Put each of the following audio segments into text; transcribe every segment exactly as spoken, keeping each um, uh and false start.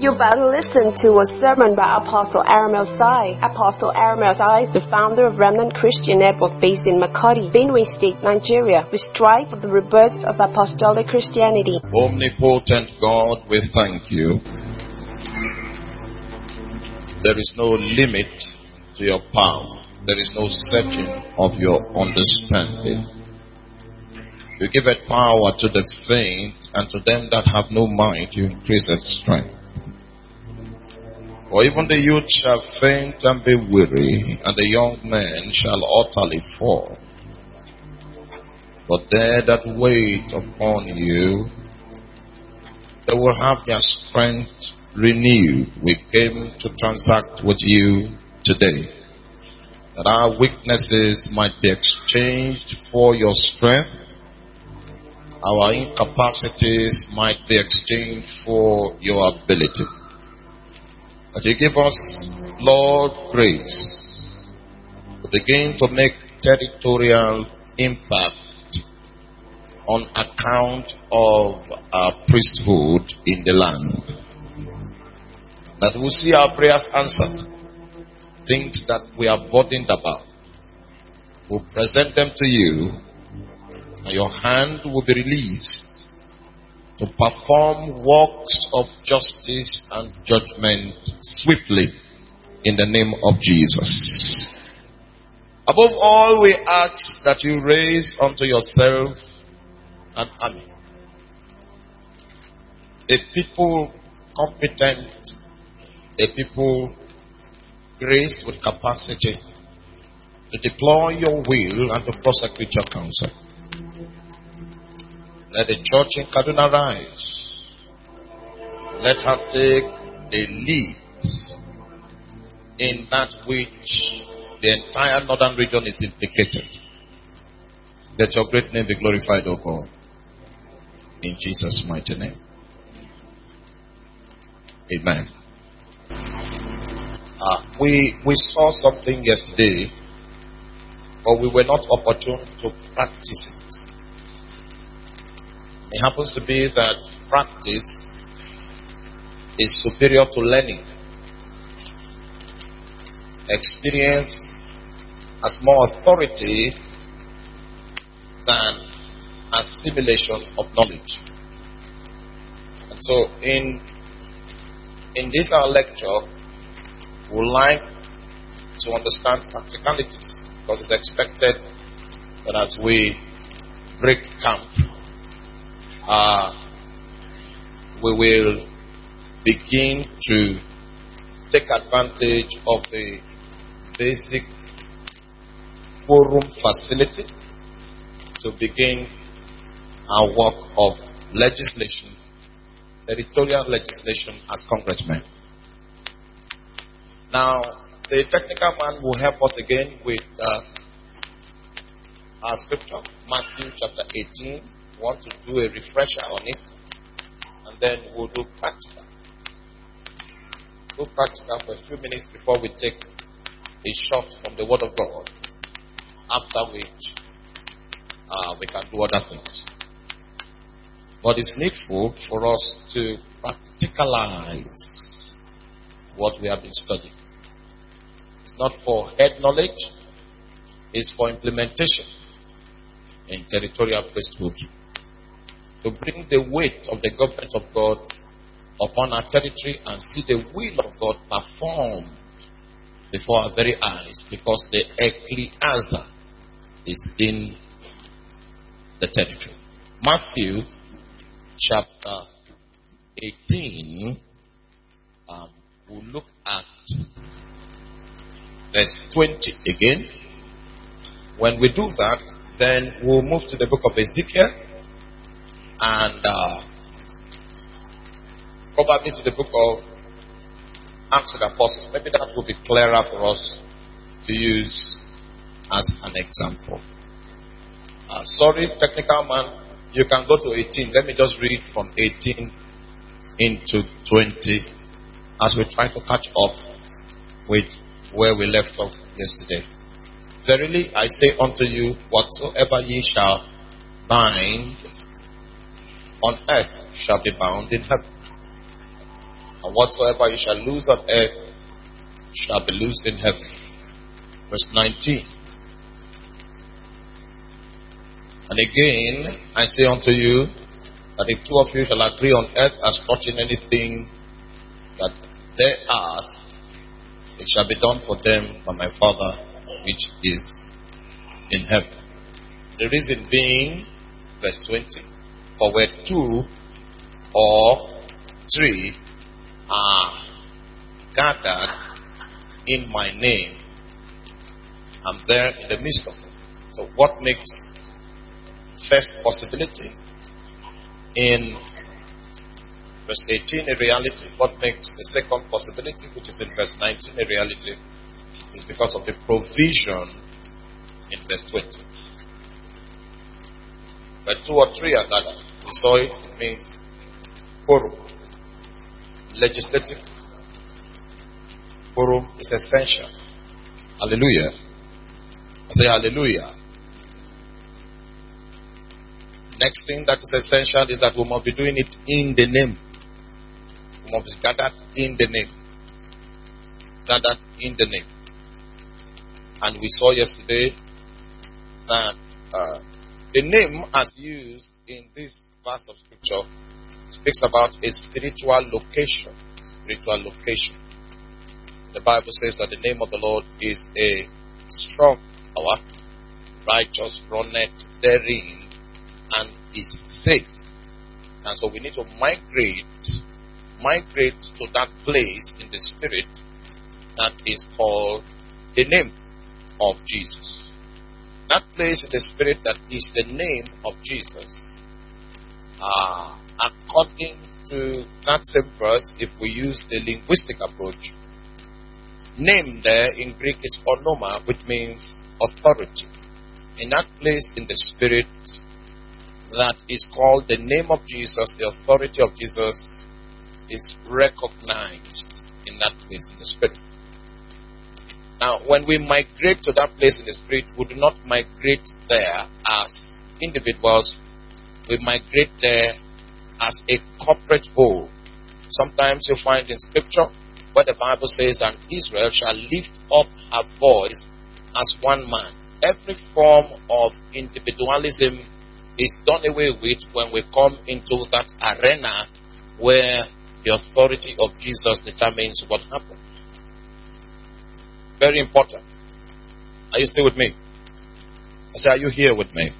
You're about to listen to a sermon by Apostle Aramel Sai. Apostle Aramel Sai is the founder of Remnant Christian Network based in Makati, Benue State, Nigeria. We strive for the rebirth of apostolic Christianity. Omnipotent God, we thank you. There is no limit to your power. There is no searching of your understanding. You give it power to the faint, and to them that have no might, you increase its strength. For even the youth shall faint and be weary, and the young men shall utterly fall. But they that wait upon you, they will have their strength renewed. We came to transact with you today, that our weaknesses might be exchanged for your strength. Our incapacities might be exchanged for your ability. That you give us, Lord, grace to begin to make territorial impact on account of our priesthood in the land. That we'll see our prayers answered. Things that we are burdened about, we'll present them to you, and your hand will be released to perform works of justice and judgment swiftly in the name of Jesus. Above all, we ask that you raise unto yourself an army, a people competent, a people graced with capacity to deploy your will and to prosecute your counsel. Let the church in Kaduna rise. Let her take a lead in that which the entire northern region is implicated. Let your great name be glorified, O God. In Jesus' mighty name. Amen. Uh, we, we saw something yesterday, but we were not opportune to practice it. It happens to be that practice is superior to learning. Experience has more authority than assimilation of knowledge. And so in, in this our lecture, we would like to understand practicalities, because it's expected that as we break camp, Uh, we will begin to take advantage of the basic forum facility to begin our work of legislation, territorial legislation as congressmen. Now, the technical man will help us again with uh, our scripture, Matthew chapter eighteen. Want to do a refresher on it, and then we'll do practical. Do practical for a few minutes before we take a shot from the Word of God, after which uh, we can do other things. But it's needful for us to practicalize what we have been studying. It's not for head knowledge, it's for implementation in territorial priesthood, to bring the weight of the government of God upon our territory and see the will of God performed before our very eyes, because the ecclesia is in the territory. Matthew chapter eighteen, um, we'll look at verse twenty again. When we do that, then we'll move to the book of Ezekiel, and uh, probably to the book of Acts of the Apostles. Maybe that will be clearer for us to use as an example. Uh, sorry, technical man, you can go to eighteen. Let me just read from eighteen into twenty as we try to catch up with where we left off yesterday. Verily I say unto you, whatsoever ye shall bind on earth shall be bound in heaven, And whatsoever you shall loose on earth shall be loosed in heaven. Verse nineteen. And again, I say unto you, that if two of you shall agree on earth as touching anything that they ask, it shall be done for them by my Father which is in heaven. The reason being, verse twenty, for where two or three are gathered in my name, I'm there in the midst of them. So what makes first possibility in verse eighteen a reality? What makes the second possibility, which is in verse nineteen, a reality, is because of the provision in verse twenty. Where two or three are gathered, we saw it, it means quorum. Legislative quorum is essential. Hallelujah. I say hallelujah. Next thing that is essential is that we must be doing it in the name. We must be gathered in the name. Gathered in the name. And we saw yesterday that uh, the name as used in this verse of scripture speaks about a spiritual location. Spiritual location. The Bible says that the name of the Lord is a strong tower, righteous runneth therein, and is safe. And so we need to migrate, migrate to that place in the spirit that is called the name of Jesus. That place in the spirit that is the name of Jesus. Uh, according to that same verse, if we use the linguistic approach, name there in Greek is onoma, which means authority. In that place in the spirit that is called the name of Jesus, the authority of Jesus is recognized in that place in the spirit. Now, when we migrate to that place in the spirit, we do not migrate there as individuals. We migrate there as a corporate whole. Sometimes you find in scripture where the Bible says, and Israel shall lift up her voice as one man. Every form of individualism is done away with when we come into that arena where the authority of Jesus determines what happens. Very important. Are you still with me? I say, are you here with me?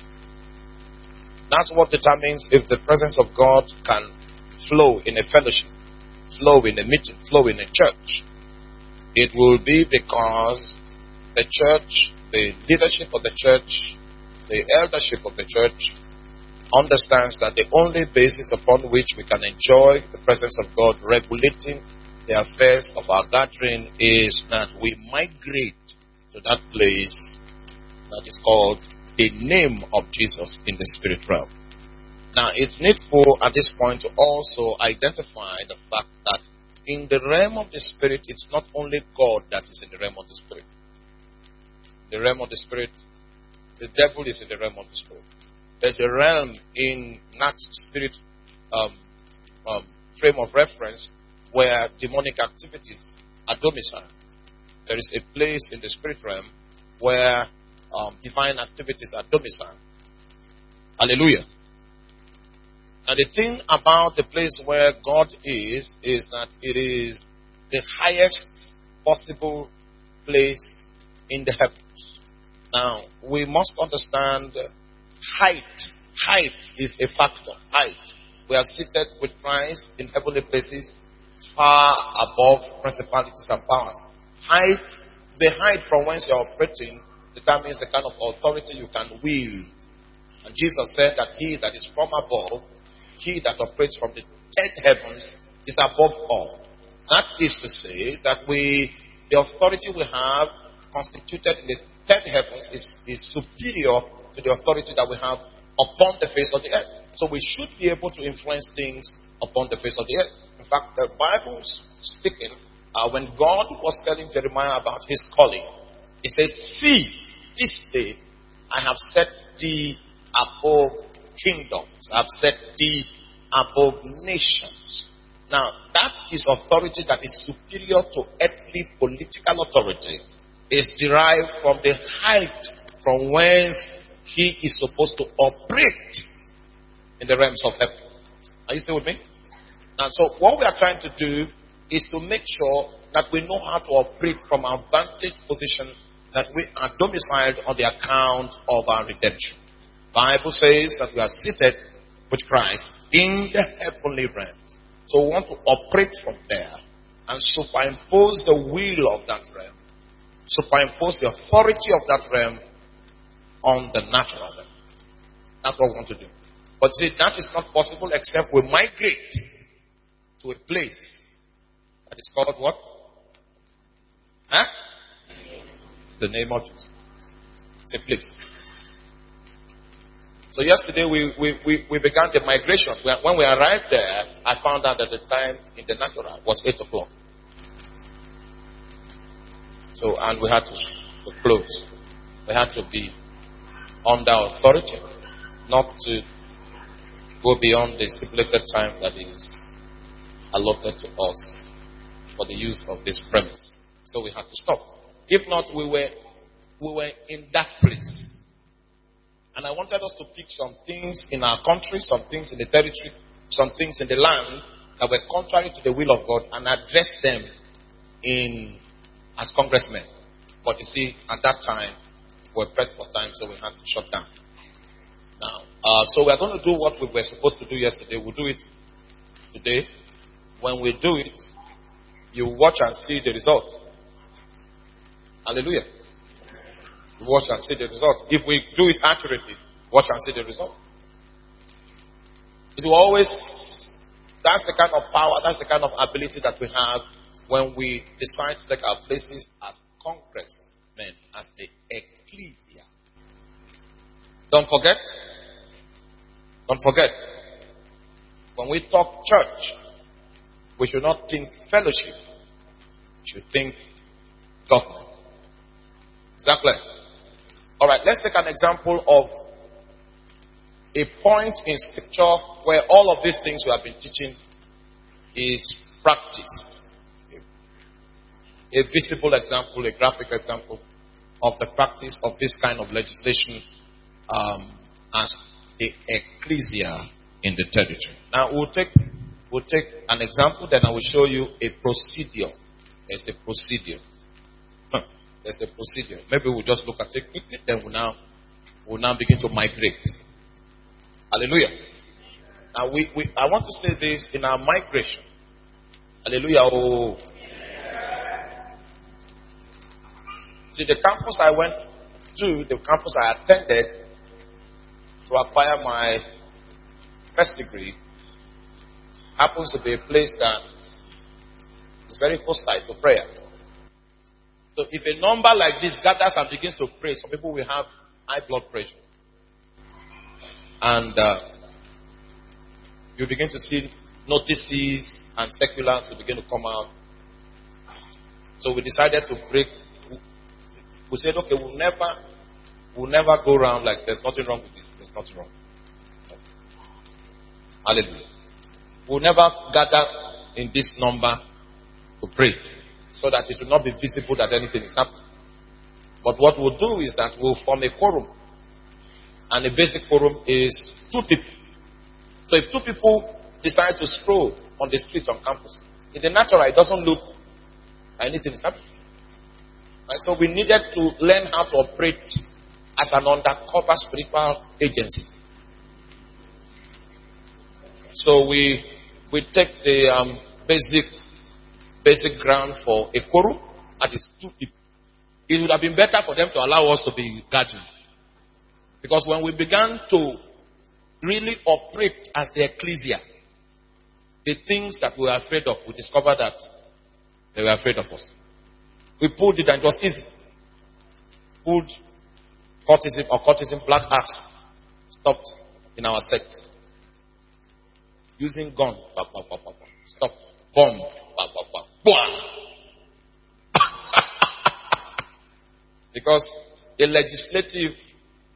That's what determines if the presence of God can flow in a fellowship, flow in a meeting, flow in a church. It will be because the church, the leadership of the church, the eldership of the church understands that the only basis upon which we can enjoy the presence of God regulating the affairs of our gathering is that we migrate to that place that is called the name of Jesus in the spirit realm. Now, it's needful at this point to also identify the fact that in the realm of the spirit, it's not only God that is in the realm of the spirit. The realm of the spirit, the devil is in the realm of the spirit. There's a realm in that spirit um, um, frame of reference where demonic activities are domiciled. There is a place in the spirit realm where um, divine activities are domiciled. Hallelujah. And the thing about the place where God is, is that it is the highest possible place in the heavens. Now, we must understand height. Height is a factor. Height. We are seated with Christ in heavenly places, far above principalities and powers. Height, the height from whence you are operating determines the kind of authority you can wield. And Jesus said that he that is from above, he that operates from the third heavens, is above all. That is to say that we, the authority we have constituted in the third heavens is, is superior to the authority that we have upon the face of the earth. So we should be able to influence things upon the face of the earth. In fact, the Bible speaking, uh, when God was telling Jeremiah about his calling, he says, see, this day I have set thee above kingdoms. I have set thee above nations. Now, that is authority that is superior to earthly political authority. Is derived from the height from whence he is supposed to operate in the realms of heaven. Are you still with me? And so what we are trying to do is to make sure that we know how to operate from our vantage position, that we are domiciled on the account of our redemption. The Bible says that we are seated with Christ in the heavenly realm. So we want to operate from there and superimpose the will of that realm. Superimpose the authority of that realm on the natural realm. That's what we want to do. But see, that is not possible except we migrate to a place that is called what? Huh? The name of Jesus. It's a place. So yesterday we, we, we, we began the migration. When we arrived there, I found out that the time in the natural was eight o'clock. So, and we had to, to close. We had to be under authority, not to go beyond the stipulated time that is allotted to us for the use of this premise. So we had to stop. If not, we were we were in that place. And I wanted us to pick some things in our country, some things in the territory, some things in the land that were contrary to the will of God and address them in as congressmen. But you see, at that time, we were pressed for time, so we had to shut down. Now, uh, so we're going to do what we were supposed to do yesterday. We'll do it today. When we do it, you watch and see the result. Hallelujah. You watch and see the result. If we do it accurately, watch and see the result. It will always, that's the kind of power, that's the kind of ability that we have when we decide to take our places as congressmen, as the ecclesia. Don't forget, don't forget, when we talk church, we should not think fellowship. We should think government. Is that clear? Alright, let's take an example of a point in scripture where all of these things we have been teaching is practiced. A visible example, a graphic example of the practice of this kind of legislation um, as the ecclesia in the territory. Now we'll take we'll take an example, then I will show you a procedure. There's a procedure. Huh. There's a procedure. Maybe we'll just look at it quickly, then we'll now we'll now begin to migrate. Hallelujah. Now we, we I want to say this in our migration. Hallelujah. Oh. See, the campus I went to, the campus I attended to acquire my first degree, happens to be a place that is very hostile to prayer. So if a number like this gathers and begins to pray, some people will have high blood pressure. And uh, you begin to see notices and circulars will begin to come out. So we decided to break. We said, okay, we'll never, we'll never go around like there's nothing wrong with this. There's nothing wrong. Hallelujah. We'll never gather in this number to pray so that it will not be visible that anything is happening. But what we'll do is that we'll form a quorum. And the basic quorum is two people. So if two people decide to stroll on the streets on campus, in the natural, it doesn't look like anything is happening. Right? So we needed to learn how to operate as an undercover spiritual agency. So we we take the um, basic basic ground for a quorum, that is two people. It would have been better for them to allow us to be gathering. Because when we began to really operate as the ecclesia, the things that we were afraid of, we discovered that they were afraid of us. We pulled it and it was easy. Pulled cultism or cultism, black arts, stopped in our sect. Using gun, bah, bah, bah, bah, bah. Stop, bomb, bah, bah, bah, because the legislative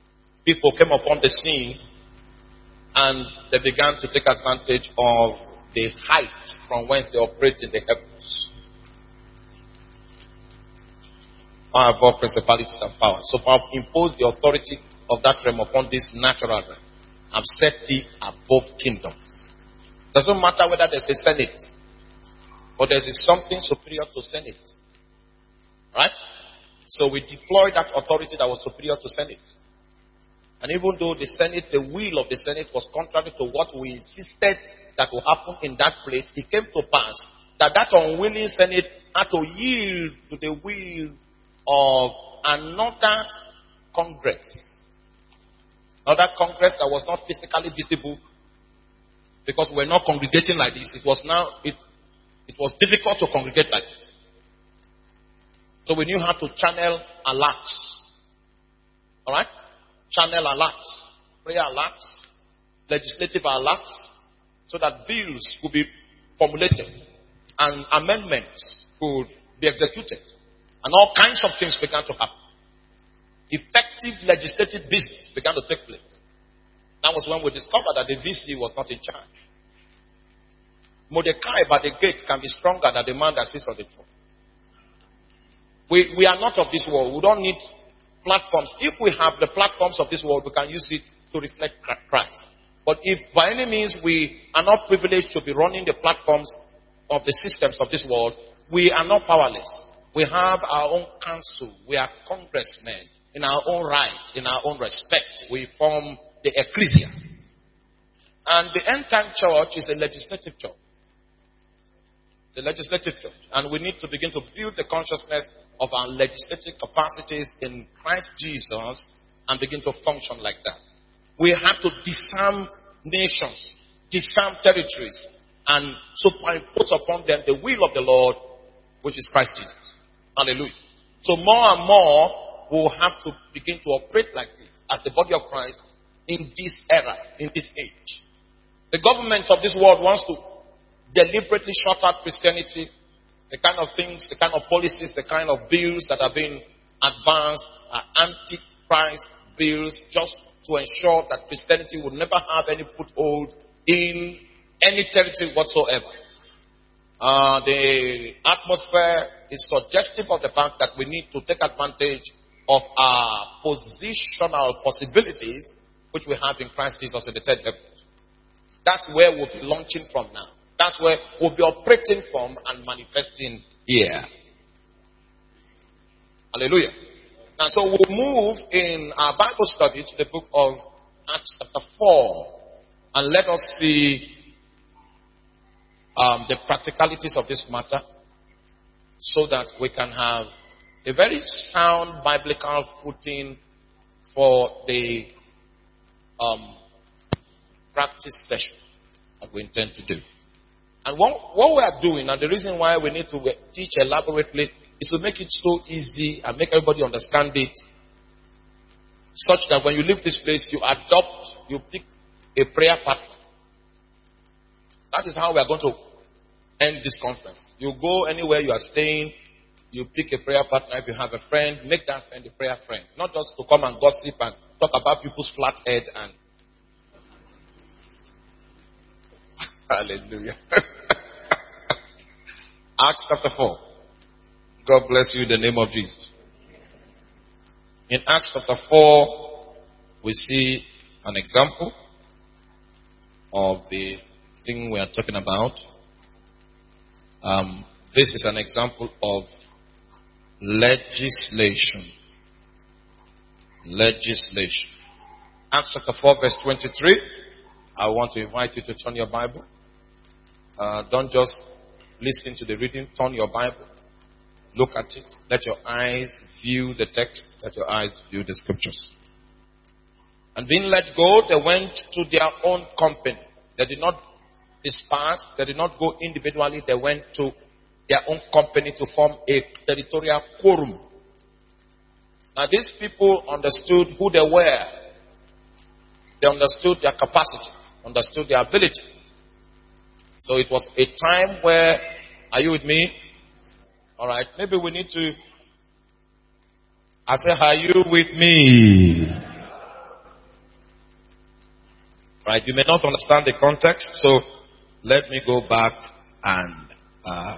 people came upon the scene and they began to take advantage of the height from whence they operate in the heavens. Power above principalities and powers. So I've imposed the authority of that realm upon this natural realm. I've set thee above kingdoms. Doesn't matter whether there's a senate, or there is something superior to senate. Right? So we deployed that authority that was superior to senate. And even though the senate, the will of the senate was contrary to what we insisted that will happen in that place, it came to pass that that unwilling senate had to yield to the will of another congress. Another congress that was not physically visible, because we're not congregating like this. It was now, it, it was difficult to congregate like this. So we knew how to channel alerts. Alright? Channel alerts, prayer alerts, legislative alerts, so that bills could be formulated and amendments could be executed. And all kinds of things began to happen. Effective legislative business began to take place. That was when we discovered that the V C was not in charge. Mordecai by the gate can be stronger than the man that sits on the throne. We, we are not of this world. We don't need platforms. If we have the platforms of this world, we can use it to reflect Christ. But if by any means we are not privileged to be running the platforms of the systems of this world, we are not powerless. We have our own council. We are congressmen in our own right, in our own respect. We form the ecclesia. And the end time church is a legislative church. It's a legislative church. And we need to begin to build the consciousness of our legislative capacities in Christ Jesus and begin to function like that. We have to disarm nations, disarm territories, and superimpose upon them the will of the Lord, which is Christ Jesus. Hallelujah. So more and more, we'll have to begin to operate like this as the body of Christ in this era, in this age. The governments of this world wants to deliberately shut out Christianity. The kind of things, the kind of policies, the kind of bills that are being advanced are anti-Christ bills, just to ensure that Christianity would never have any foothold in any territory whatsoever. Uh, the atmosphere is suggestive of the fact that we need to take advantage of our positional possibilities, which we have in Christ Jesus in the third heaven. That's where we'll be launching from now. That's where we'll be operating from and manifesting here. Hallelujah. And so we'll move in our Bible study to the book of Acts chapter four. And let us see um, the practicalities of this matter, so that we can have a very sound biblical footing for the um, practice session that we intend to do. And what, what we are doing, and the reason why we need to teach elaborately, is to make it so easy and make everybody understand it, such that when you leave this place, you adopt, you pick a prayer partner. That is how we are going to end this conference. You go anywhere you are staying, you pick a prayer partner. If you have a friend, make that friend a prayer friend. Not just to come and gossip and talk about people's flat head and hallelujah. Acts chapter four. God bless you in the name of Jesus. In Acts chapter four, we see an example of the thing we are talking about. Um, this is an example of legislation. Legislation. Acts chapter four verse twenty-three. I want to invite you to turn your Bible. Uh, don't just listen to the reading. Turn your Bible. Look at it. Let your eyes view the text. Let your eyes view the scriptures. And being let go, they went to their own company. They did not disperse. They did not go individually. They went to their own company to form a territorial quorum. Now these people understood who they were. They understood their capacity, understood their ability. So it was a time where, are you with me? Alright, maybe we need to, I say, are you with me? Right, you may not understand the context, so let me go back and uh,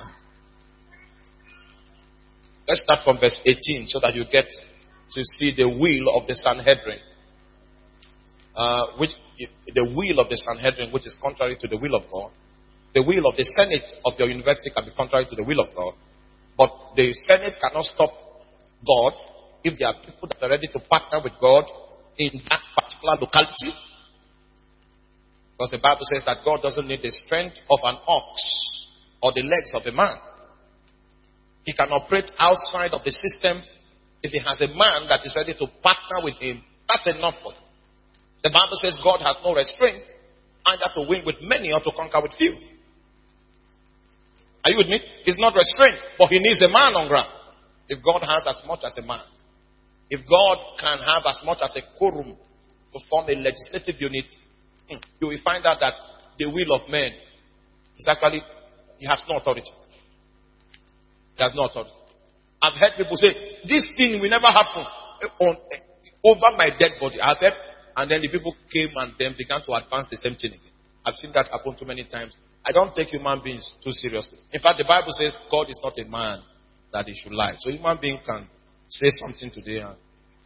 let's start from verse eighteen so that you get to see the will of the Sanhedrin. Uh, which the will of the Sanhedrin, which is contrary to the will of God. The will of the Senate of your university can be contrary to the will of God. But the Senate cannot stop God if there are people that are ready to partner with God in that particular locality. Because the Bible says that God doesn't need the strength of an ox or the legs of a man. He can operate outside of the system. If he has a man that is ready to partner with him, that's enough for him. The Bible says God has no restraint, either to win with many or to conquer with few. Are you with me? He's not restrained, but he needs a man on ground. If God has as much as a man, if God can have as much as a quorum to form a legislative unit, you will find out that the will of man is actually, he has no authority. He has no authority. I've heard people say, this thing will never happen on, over my dead body. I've heard, and then the people came and then began to advance the same thing again. I've seen that happen too many times. I don't take human beings too seriously. In fact, the Bible says God is not a man that he should lie. So human being can say something today and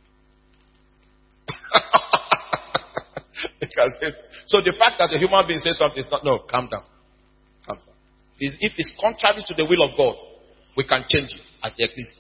can say, so the fact that a human being says something is not, no, calm down. Calm down. Is if it's contrary to the will of God, we can change it as the ecclesia.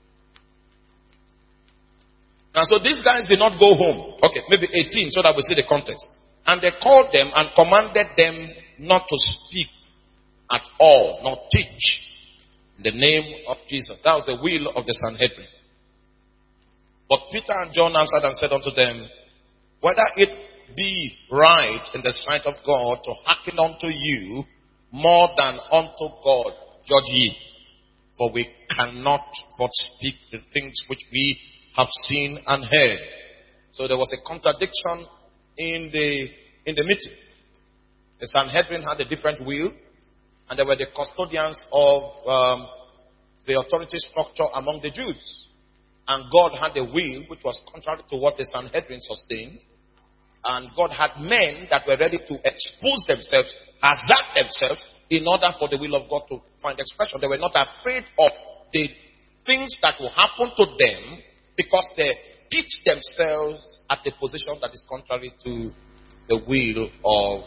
And so these guys did not go home. Okay, maybe eighteen so that we see the context. And they called them and commanded them not to speak at all, nor teach in the name of Jesus. That was the will of the Sanhedrin. But Peter and John answered and said unto them, whether it be right in the sight of God to hearken unto you more than unto God, judge ye. For we cannot but speak the things which we have seen and heard. So there was a contradiction in the in the meeting. The Sanhedrin had a different will, and they were the custodians of um, the authority structure among the Jews. And God had a will which was contrary to what the Sanhedrin sustained. And God had men that were ready to expose themselves, hazard themselves, in order for the will of God to find expression. They were not afraid of the things that will happen to them because they pitch themselves at a position that is contrary to the will of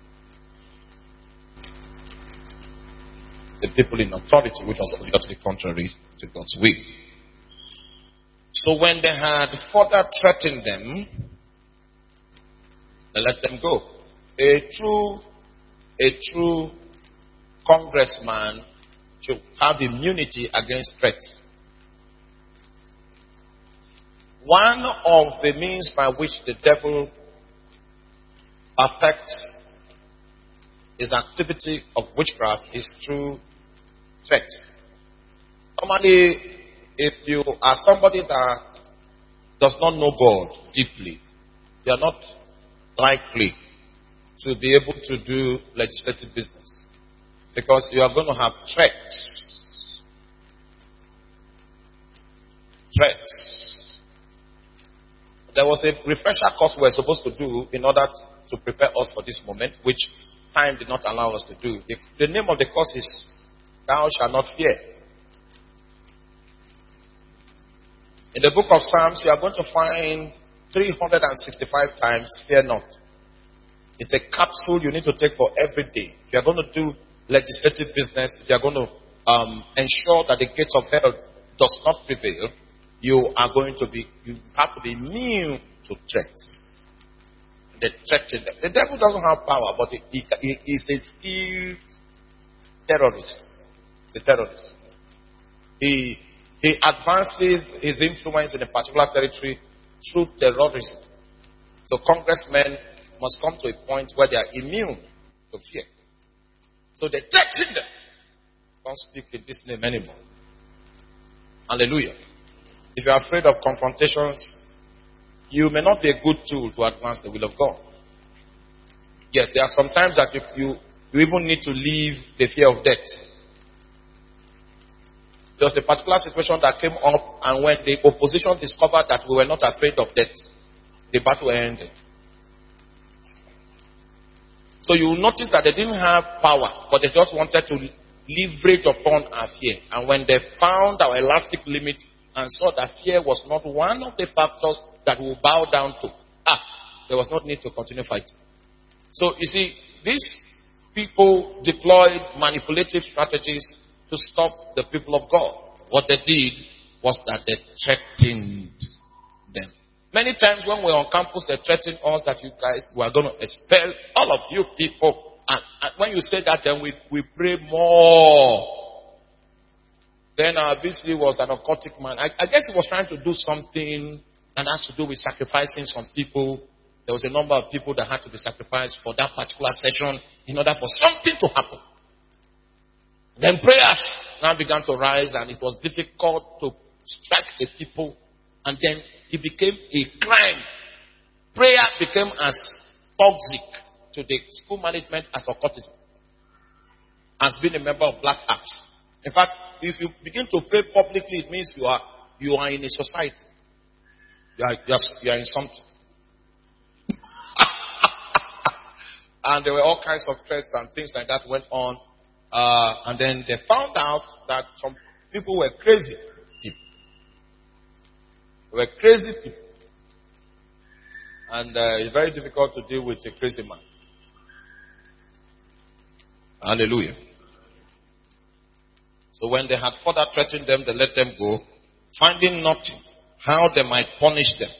the people in authority, which was obviously contrary to God's will. So when they had further threatened them, they let them go. A true, a true congressman should have immunity against threats. One of the means by which the devil affects his activity of witchcraft is through threat. Normally, if you are somebody that does not know God deeply, you are not likely to be able to do legislative business because you are going to have threats. Threats. There was a refresher course we were supposed to do in order to prepare us for this moment, which time did not allow us to do. The, the name of the course is Thou Shalt Not Fear. In the book of Psalms, you are going to find three hundred sixty-five times fear not. It's a capsule you need to take for every day. If you are going to do legislative business, if you are going to um, ensure that the gates of hell does not prevail, you are going to be, you have to be immune to threats. The threat, the devil doesn't have power, but he, he, he is a skilled terrorist. The terrorist. He he advances his influence in a particular territory through terrorism. So congressmen must come to a point where they are immune to fear. So they threaten them. Don't speak in this name anymore. Hallelujah. If you are afraid of confrontations, you may not be a good tool to advance the will of God. Yes, there are some times that you, you, you even need to leave the fear of death. There was a particular situation that came up, and when the opposition discovered that we were not afraid of death, the battle ended. So you will notice that they didn't have power, but they just wanted to leverage upon our fear. And when they found our elastic limit and saw that fear was not one of the factors that we will bow down to, ah, there was no need to continue fighting. So you see, these people deployed manipulative strategies to stop the people of God. What they did was that they threatened them. Many times when we're on campus, they threaten us that you guys, we are going to expel all of you people. And, and when you say that, then we, we pray more. Then our B C was an occultic man. I, I guess he was trying to do something that has to do with sacrificing some people. There was a number of people that had to be sacrificed for that particular session in order for something to happen. Then prayers now began to rise, and it was difficult to strike the people. And then it became a crime. Prayer became as toxic to the school management as occultism, as being a member of Black Acts. In fact, if you begin to pray publicly, it means you are you are in a society. You are just you are in something. And there were all kinds of threats and things like that went on. Uh, and then they found out that some people were crazy people. They were crazy people. And uh, it's very difficult to deal with a crazy man. Hallelujah. So when they had further threatened them, they let them go, finding nothing, how they might punish them.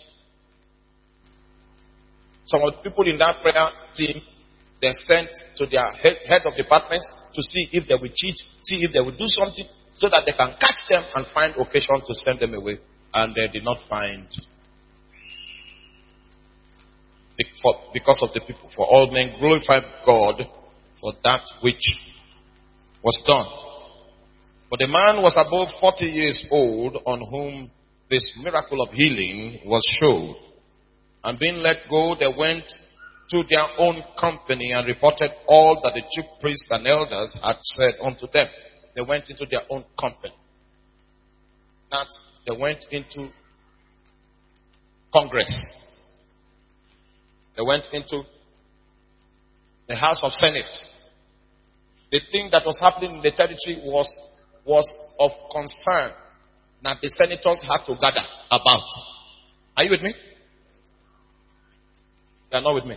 Some of the people in that prayer team, they sent to their head, head of departments to see if they will cheat, see if they will do something, so that they can catch them and find occasion to send them away. And they did not find, because of the people. For all men glorify God for that which was done. But the man was above forty years old, on whom this miracle of healing was showed. And being let go, they went to their own company and reported all that the chief priests and elders had said unto them. They went into their own company. That's, they went into Congress. They went into the House of Senate. The thing that was happening in the territory was, was of concern that the senators had to gather about. Are you with me? You are not with me.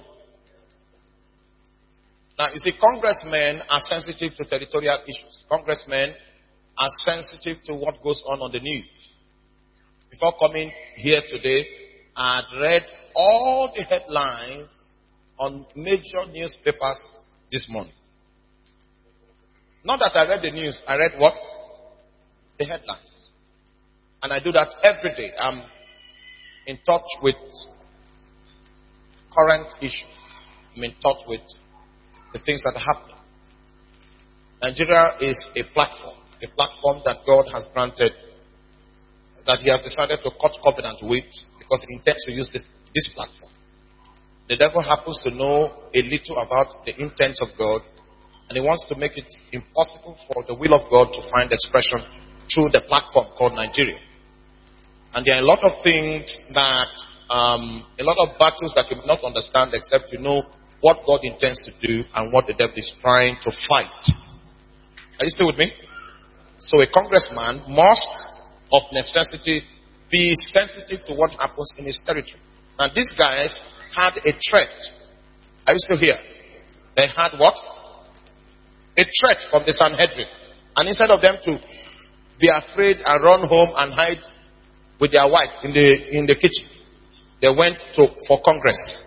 Now, you see, congressmen are sensitive to territorial issues. Congressmen are sensitive to what goes on on the news. Before coming here today, I had read all the headlines on major newspapers this morning. Not that I read the news, I read what? The headline. And I do that every day. I'm in touch with current issues. I'm in touch with the things that are happening. Nigeria is a platform, a platform that God has granted, that He has decided to cut covenant with, because He intends to use this, this platform. The devil happens to know a little about the intents of God, and he wants to make it impossible for the will of God to find expression through the platform called Nigeria. And there are a lot of things that, um, a lot of battles that you will not understand except you know what God intends to do and what the devil is trying to fight. Are you still with me? So a congressman must, of necessity, be sensitive to what happens in his territory. Now these guys had a threat. Are you still here? They had what? A threat from the Sanhedrin. And instead of them to be afraid and run home and hide with their wife in the in the kitchen, they went to for Congress.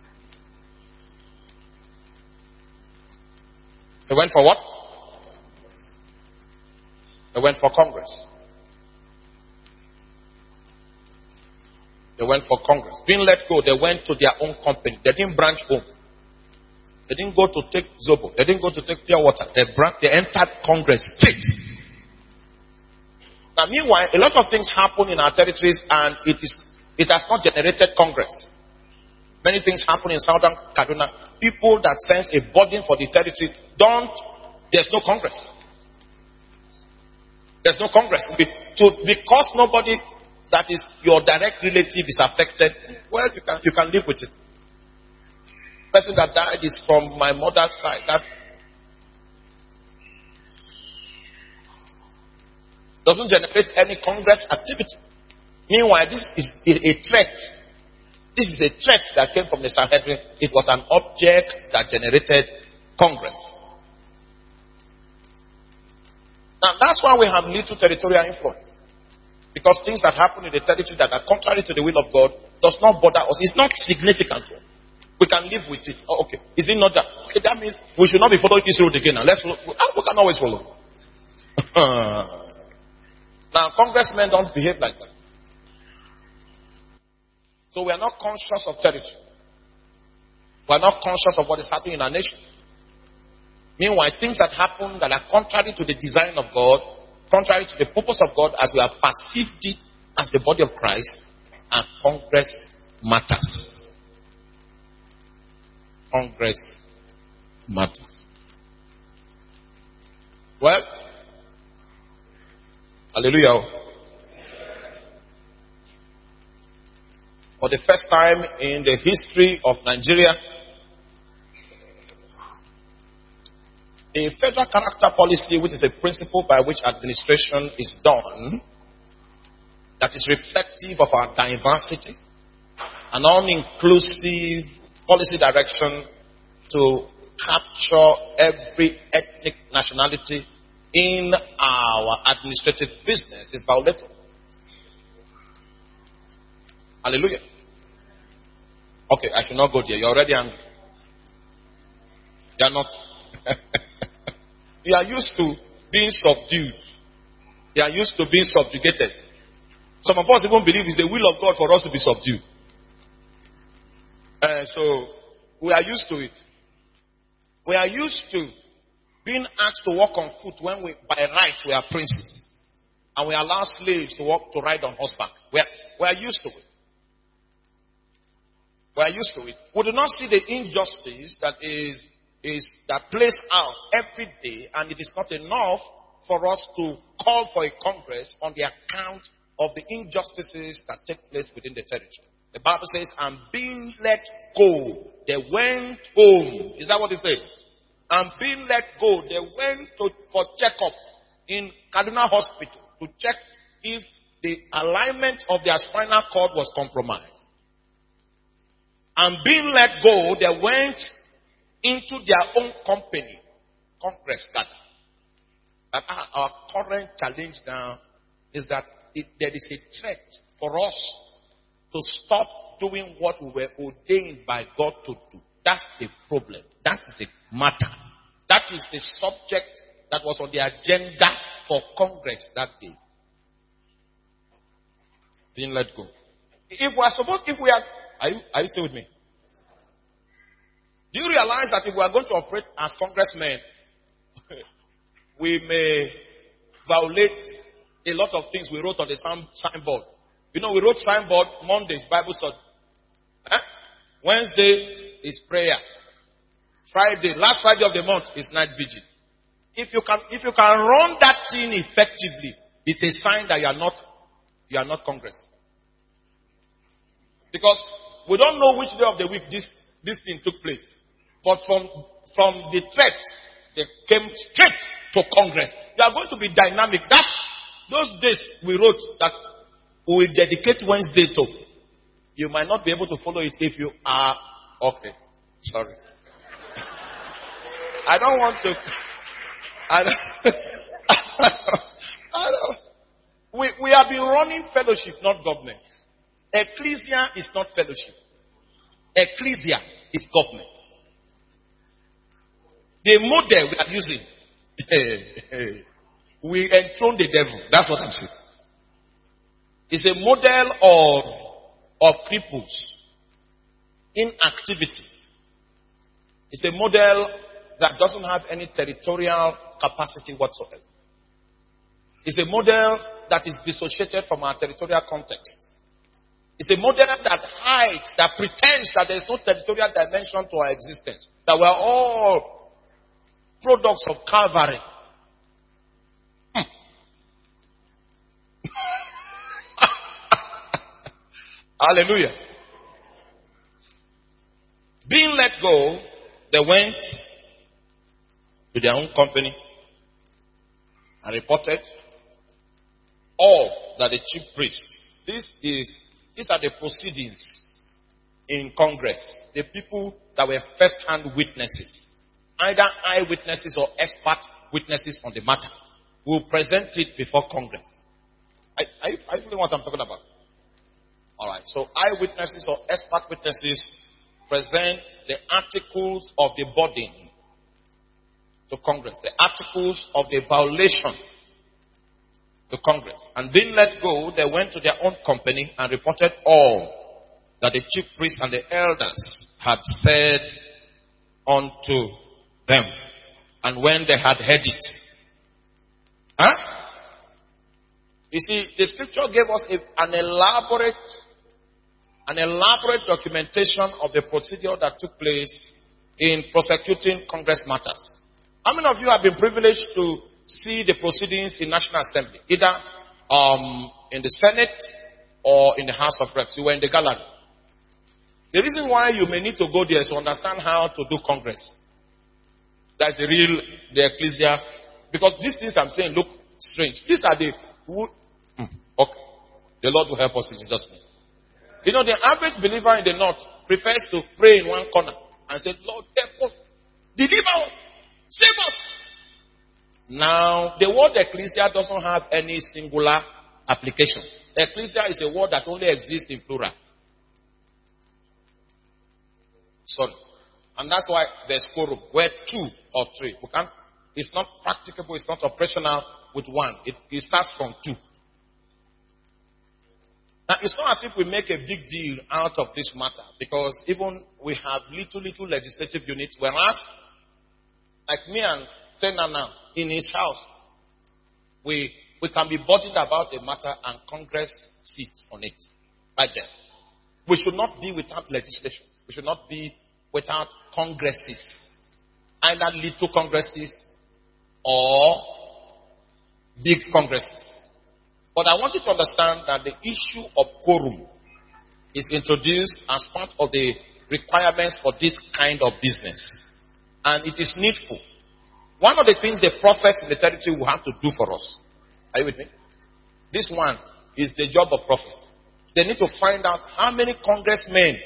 They went for what? They went for Congress. They went for Congress. Being let go, they went to their own company. They didn't branch home. They didn't go to take Zobo. They didn't go to take pure water. They, bran- they entered Congress straight. Now, meanwhile, a lot of things happen in our territories, and it is it has not generated Congress. Many things happen in southern Kaduna. People that sense a burden for the territory don't. There's no Congress. There's no Congress. Be, to, because nobody that is your direct relative is affected, well, you can you can live with it. person that died is from my mother's side. That doesn't generate any Congress activity. Meanwhile, this is a, a threat. This is a threat that came from the Sanhedrin. It was an object that generated Congress. Now, that's why we have little territorial influence. Because things that happen in the territory that are contrary to the will of God does not bother us. It's not significant. We can live with it. Oh, okay. Is it not that? Okay, that means we should not be following this road again. Now, let's follow. We can always follow. Now, congressmen don't behave like that. So we are not conscious of territory. We are not conscious of what is happening in our nation. Meanwhile, things that happen that are contrary to the design of God, contrary to the purpose of God as we have perceived it as the body of Christ, and Congress matters. Congress matters. Well, hallelujah. For the first time in the history of Nigeria, a federal character policy, which is a principle by which administration is done, that is reflective of our diversity, an all-inclusive policy direction to capture every ethnic nationality in our administrative business, is violated. Hallelujah. Okay, I should not go there. You're already angry. You are not. You are used to being subdued. You are used to being subjugated. Some of us even believe it's the will of God for us to be subdued. Uh, so, we are used to it. We are used to being asked to walk on foot when we, by right, we are princes. And we allow slaves to walk, to ride on horseback. We are, we are used to it. We are used to it. We do not see the injustice that is, is, that plays out every day, and it is not enough for us to call for a Congress on the account of the injustices that take place within the territory. The Bible says, and being let go, they went home. Is that what it says? And being let go, they went to, for checkup in Kaduna Hospital to check if the alignment of their spinal cord was compromised. And being let go, they went into their own company, Congress gathered. And our, our current challenge now is that it, there is a threat for us to stop doing what we were ordained by God to do. That's the problem. That is the matter. That is the subject that was on the agenda for Congress that day. Being let go. If we are supposed, if we are, are you, are you still with me? Do you realize that if we are going to operate as congressmen, we may violate a lot of things we wrote on the signboard? You know, we wrote signboard, Mondays, Bible study. Huh? Wednesday is prayer. Friday, last Friday of the month is night vigil. If you can, if you can run that thing effectively, it's a sign that you are not, you are not Congress. Because we don't know which day of the week this, this thing took place. But from, from the threat, they came straight to Congress. You are going to be dynamic. That, those days we wrote that we will dedicate Wednesday to. You might not be able to follow it if you are, okay, sorry. I don't want to, I don't, I don't, we, we have been running fellowship, not government. Ecclesia is not fellowship. Ecclesia is government. The model we are using, we enthrone the devil. That's what I'm saying. It's a model of, of cripples, inactivity. It's a model that doesn't have any territorial capacity whatsoever. It's a model that is dissociated from our territorial context. It's a model that hides, that pretends that there is no territorial dimension to our existence. That we are all products of Calvary. Hmm. Hallelujah. Being let go, They went to their own company and reported all that the chief priest. This is, these are the proceedings in Congress. The people that were first-hand witnesses, either eyewitnesses or expert witnesses on the matter, will present it before Congress. I, I, I know what I'm talking about. Alright, so eyewitnesses or expert witnesses present the articles of the burden to Congress, the articles of the violation to Congress. And being let go, they went to their own company and reported all that the chief priests and the elders had said unto them. And when they had heard it, huh? You see, the scripture gave us a, an elaborate, an elaborate documentation of the procedure that took place in prosecuting Congress matters. How many of you have been privileged to see the proceedings in National Assembly, either um, in the Senate or in the House of Reps? You were in the gallery. The reason why you may need to go there is to understand how to do Congress. That's the real, the ecclesia. Because these things I'm saying look strange. These are the, who, okay. The Lord will help us in Jesus' name. You know, the average believer in the north prefers to pray in one corner and say, Lord, help us, deliver us, save us. Now, the word ecclesia doesn't have any singular application. Ecclesia is a word that only exists in plural. Sorry. And that's why there's quorum, where two or three. We can't, it's not practicable, it's not operational with one. It, it starts from two. Now, it's not as if we make a big deal out of this matter, because even we have little, little legislative units, whereas, like me and Tena now, in his house, we, we can be burdened about a matter and Congress sits on it. Right there. We should not be without legislation. We should not be without congresses. Either little congresses or big congresses. But I want you to understand that the issue of quorum is introduced as part of the requirements for this kind of business. And it is needful. One of the things the prophets in the territory will have to do for us. Are you with me? This one is the job of prophets. They need to find out how many congressmen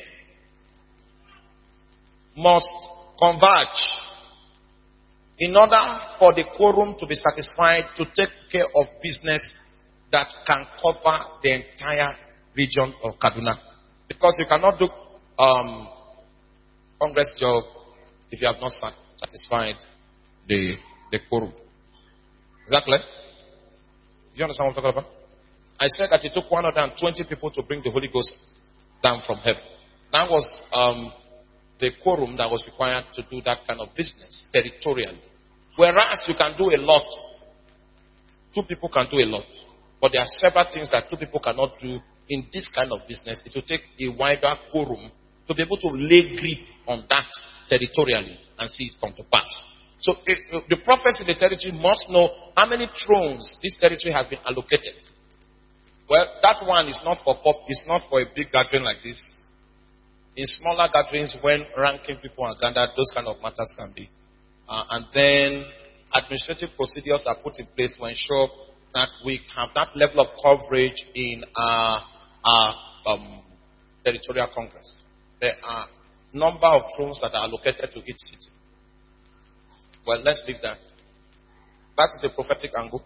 must converge in order for the quorum to be satisfied to take care of business that can cover the entire region of Kaduna. Because you cannot do um, Congress job if you have not satisfied the, the quorum. Is that clear? Do you understand what I'm talking about? I said that it took one hundred twenty people to bring the Holy Ghost down from heaven. That was um, the quorum that was required to do that kind of business territorially. Whereas you can do a lot. Two people can do a lot. But there are several things that two people cannot do in this kind of business. It will take a wider quorum to be able to lay grip on that territorially and see it come to pass. So if, if the prophets in the territory must know how many thrones this territory has been allocated. Well, that one is not for pop, it's not for a big gathering like this. In smaller gatherings, when ranking people are gathered, those kind of matters can be. Uh, and then administrative procedures are put in place to ensure that we have that level of coverage in our, our um, territorial congress. There are number of thrones that are allocated to each city. Well, let's leave that. That is the prophetic angle.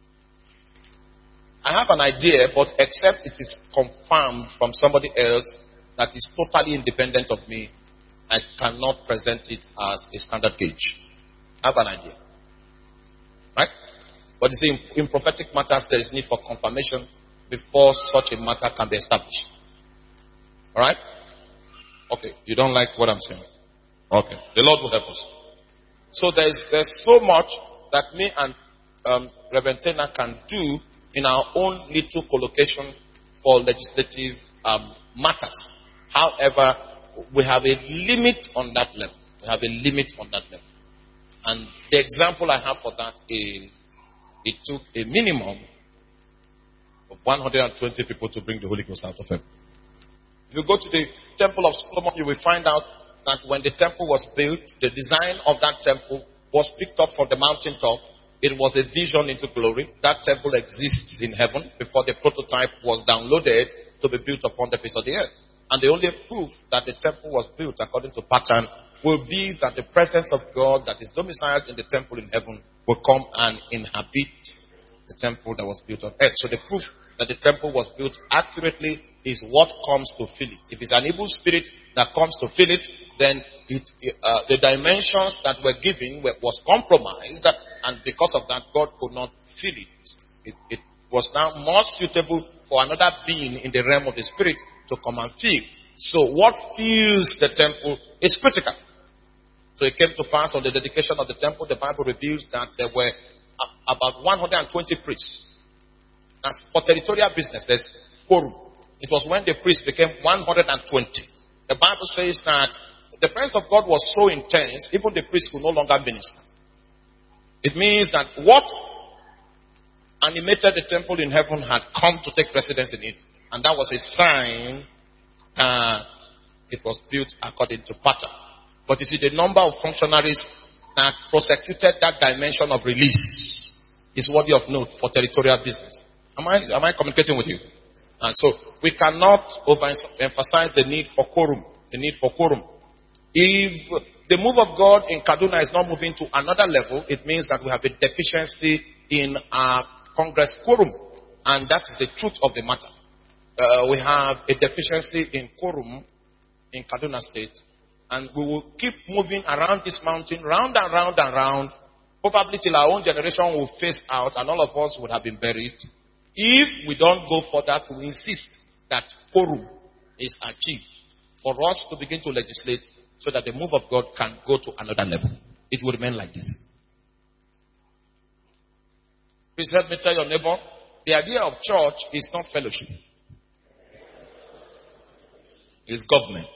I have an idea, but except it is confirmed from somebody else that is totally independent of me, I cannot present it as a standard gauge. I have an idea. Right? But you see, in, in prophetic matters, there is need for confirmation before such a matter can be established. Alright? Okay, you don't like what I'm saying. Okay, the Lord will help us. So there's there's so much that me and um, Reverend Tena can do in our own little collocation for legislative um, matters. However, we have a limit on that level. We have a limit on that level. And the example I have for that is it took a minimum of one hundred twenty people to bring the Holy Ghost out of heaven. If you go to the Temple of Solomon, you will find out that when the temple was built, the design of that temple was picked up from the mountaintop. It was a vision into glory. That temple exists in heaven before the prototype was downloaded to be built upon the face of the earth. And the only proof that the temple was built according to pattern will be that the presence of God that is domiciled in the temple in heaven will come and inhabit the temple that was built on earth. So the proof that the temple was built accurately is what comes to fill it. If it's an evil spirit that comes to fill it, then it, uh, the dimensions that were given were, was compromised, and because of that, God could not fill it. It, it was now more suitable for another being in the realm of the spirit to come and fill. So what fills the temple is critical. So it came to pass on the dedication of the temple, the Bible reveals that there were about one hundred twenty priests. As for territorial business, there's quorum. It was when the priests became one hundred twenty. The Bible says that the presence of God was so intense, even the priests could no longer minister. It means that what animated the temple in heaven had come to take precedence in it. And that was a sign that it was built according to pattern. But you see, the number of functionaries that prosecuted that dimension of release is worthy of note for territorial business. Am I, am I communicating with you? And so we cannot overemphasize the need for quorum. The need for quorum. If the move of God in Kaduna is not moving to another level, it means that we have a deficiency in our Congress quorum. And that is the truth of the matter. Uh, we have a deficiency in quorum in Kaduna State. And we will keep moving around this mountain, round and round and round, probably till our own generation will phase out and all of us would have been buried. If we don't go further to insist that quorum is achieved for us to begin to legislate so that the move of God can go to another level. It will remain like this. Please help me tell your neighbor, the idea of church is not fellowship. It's government.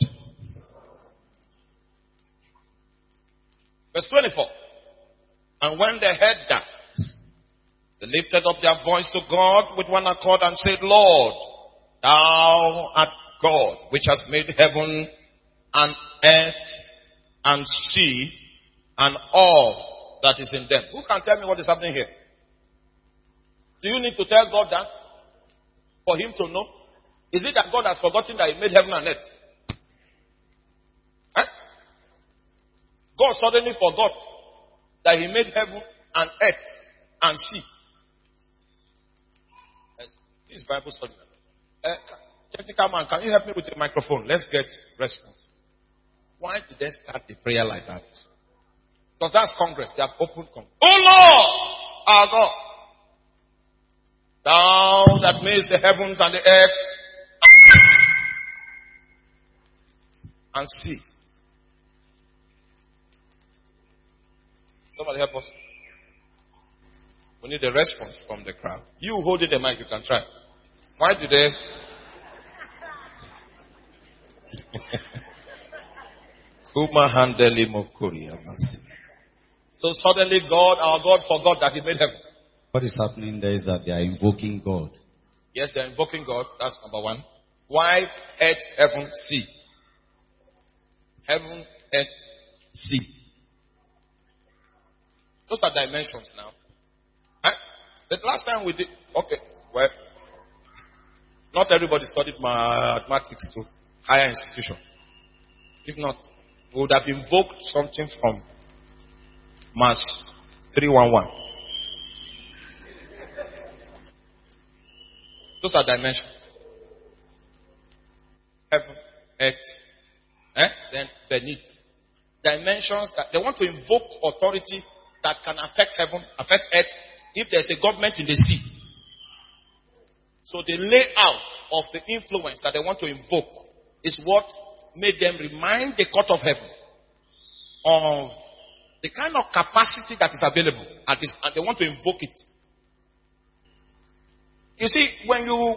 Verse twenty-four. And when they heard that, they lifted up their voice to God with one accord and said, Lord, thou art God, which has made heaven and earth and sea and all that is in them. Who can tell me what is happening here? Do you need to tell God that for him to know? Is it that God has forgotten that he made heaven and earth? Huh? God suddenly forgot that he made heaven and earth and sea. Uh, this Bible study. Uh, technical man, can you help me with the microphone? Let's get response. Why did they start the prayer like that? Because that's Congress. They have opened Congress. Oh Lord, our God, thou that made the heavens and the earth and sea. Somebody help us. We need a response from the crowd. You holding the mic, you can try. Why do they? So suddenly God, our God, forgot that he made heaven. What is happening there is that they are invoking God. Yes, they are invoking God. That's number one. Why earth, heaven, sea? Heaven, earth, sea. Those are dimensions now. Huh? The last time we did, okay, well, not everybody studied mathematics to higher institution. If not, we would have invoked something from Mass three one one. Those are dimensions. Heaven, earth, eh? Then beneath. Dimensions that they want to invoke authority that can affect heaven, affect earth, if there's a government in the sea. So the layout of the influence that they want to invoke is what made them remind the court of heaven of the kind of capacity that is available at this, and they want to invoke it. You see, when you,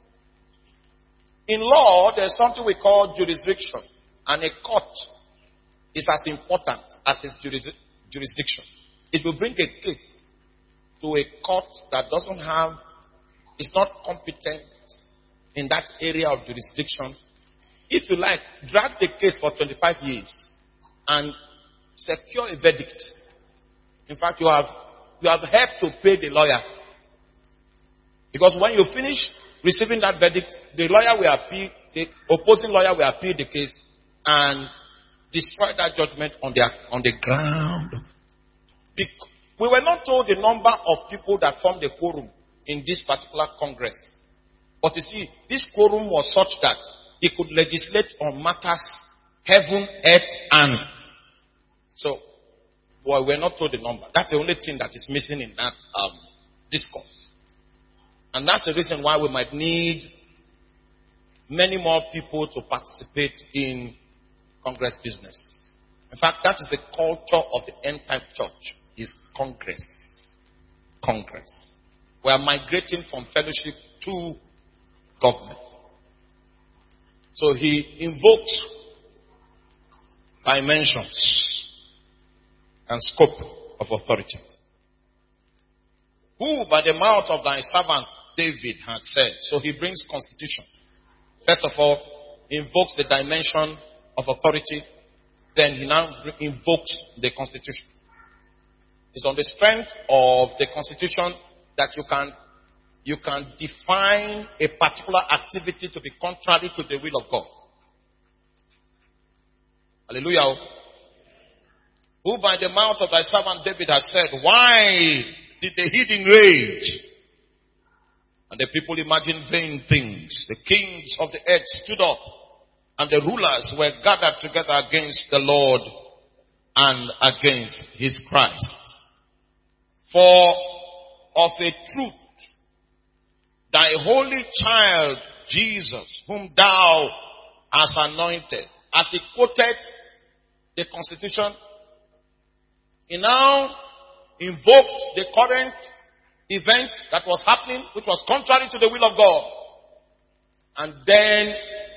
in law, there's something we call jurisdiction, and a court is as important as its juris, jurisdiction. It will bring a case to a court that doesn't have, is not competent in that area of jurisdiction, if you like, drag the case for twenty-five years and secure a verdict. In fact, you have you have helped to pay the lawyer. Because when you finish receiving that verdict, the lawyer will appeal, the opposing lawyer will appeal the case and destroy that judgment on the on the ground. We were not told the number of people that formed the quorum in this particular Congress. But you see, this quorum was such that they could legislate on matters heaven, earth, and so well, we're not told the number. That's the only thing that is missing in that um, discourse. And that's the reason why we might need many more people to participate in Congress business. In fact, that is the culture of the end-time church, is Congress. Congress. We are migrating from fellowship to government. So he invoked dimensions and scope of authority. Who by the mouth of thy servant David had said. So he brings constitution. First of all, he invokes the dimension of authority. Then he now invokes the constitution. It's on the strength of the constitution that you can you can define a particular activity to be contrary to the will of God. Hallelujah. Who by the mouth of thy servant David has said, why did the heathen rage? And the people imagined vain things. The kings of the earth stood up, and the rulers were gathered together against the Lord and against his Christ. For of a truth, thy holy child Jesus, whom thou hast anointed, as he quoted the constitution, he now invoked the current event that was happening, which was contrary to the will of God. And then,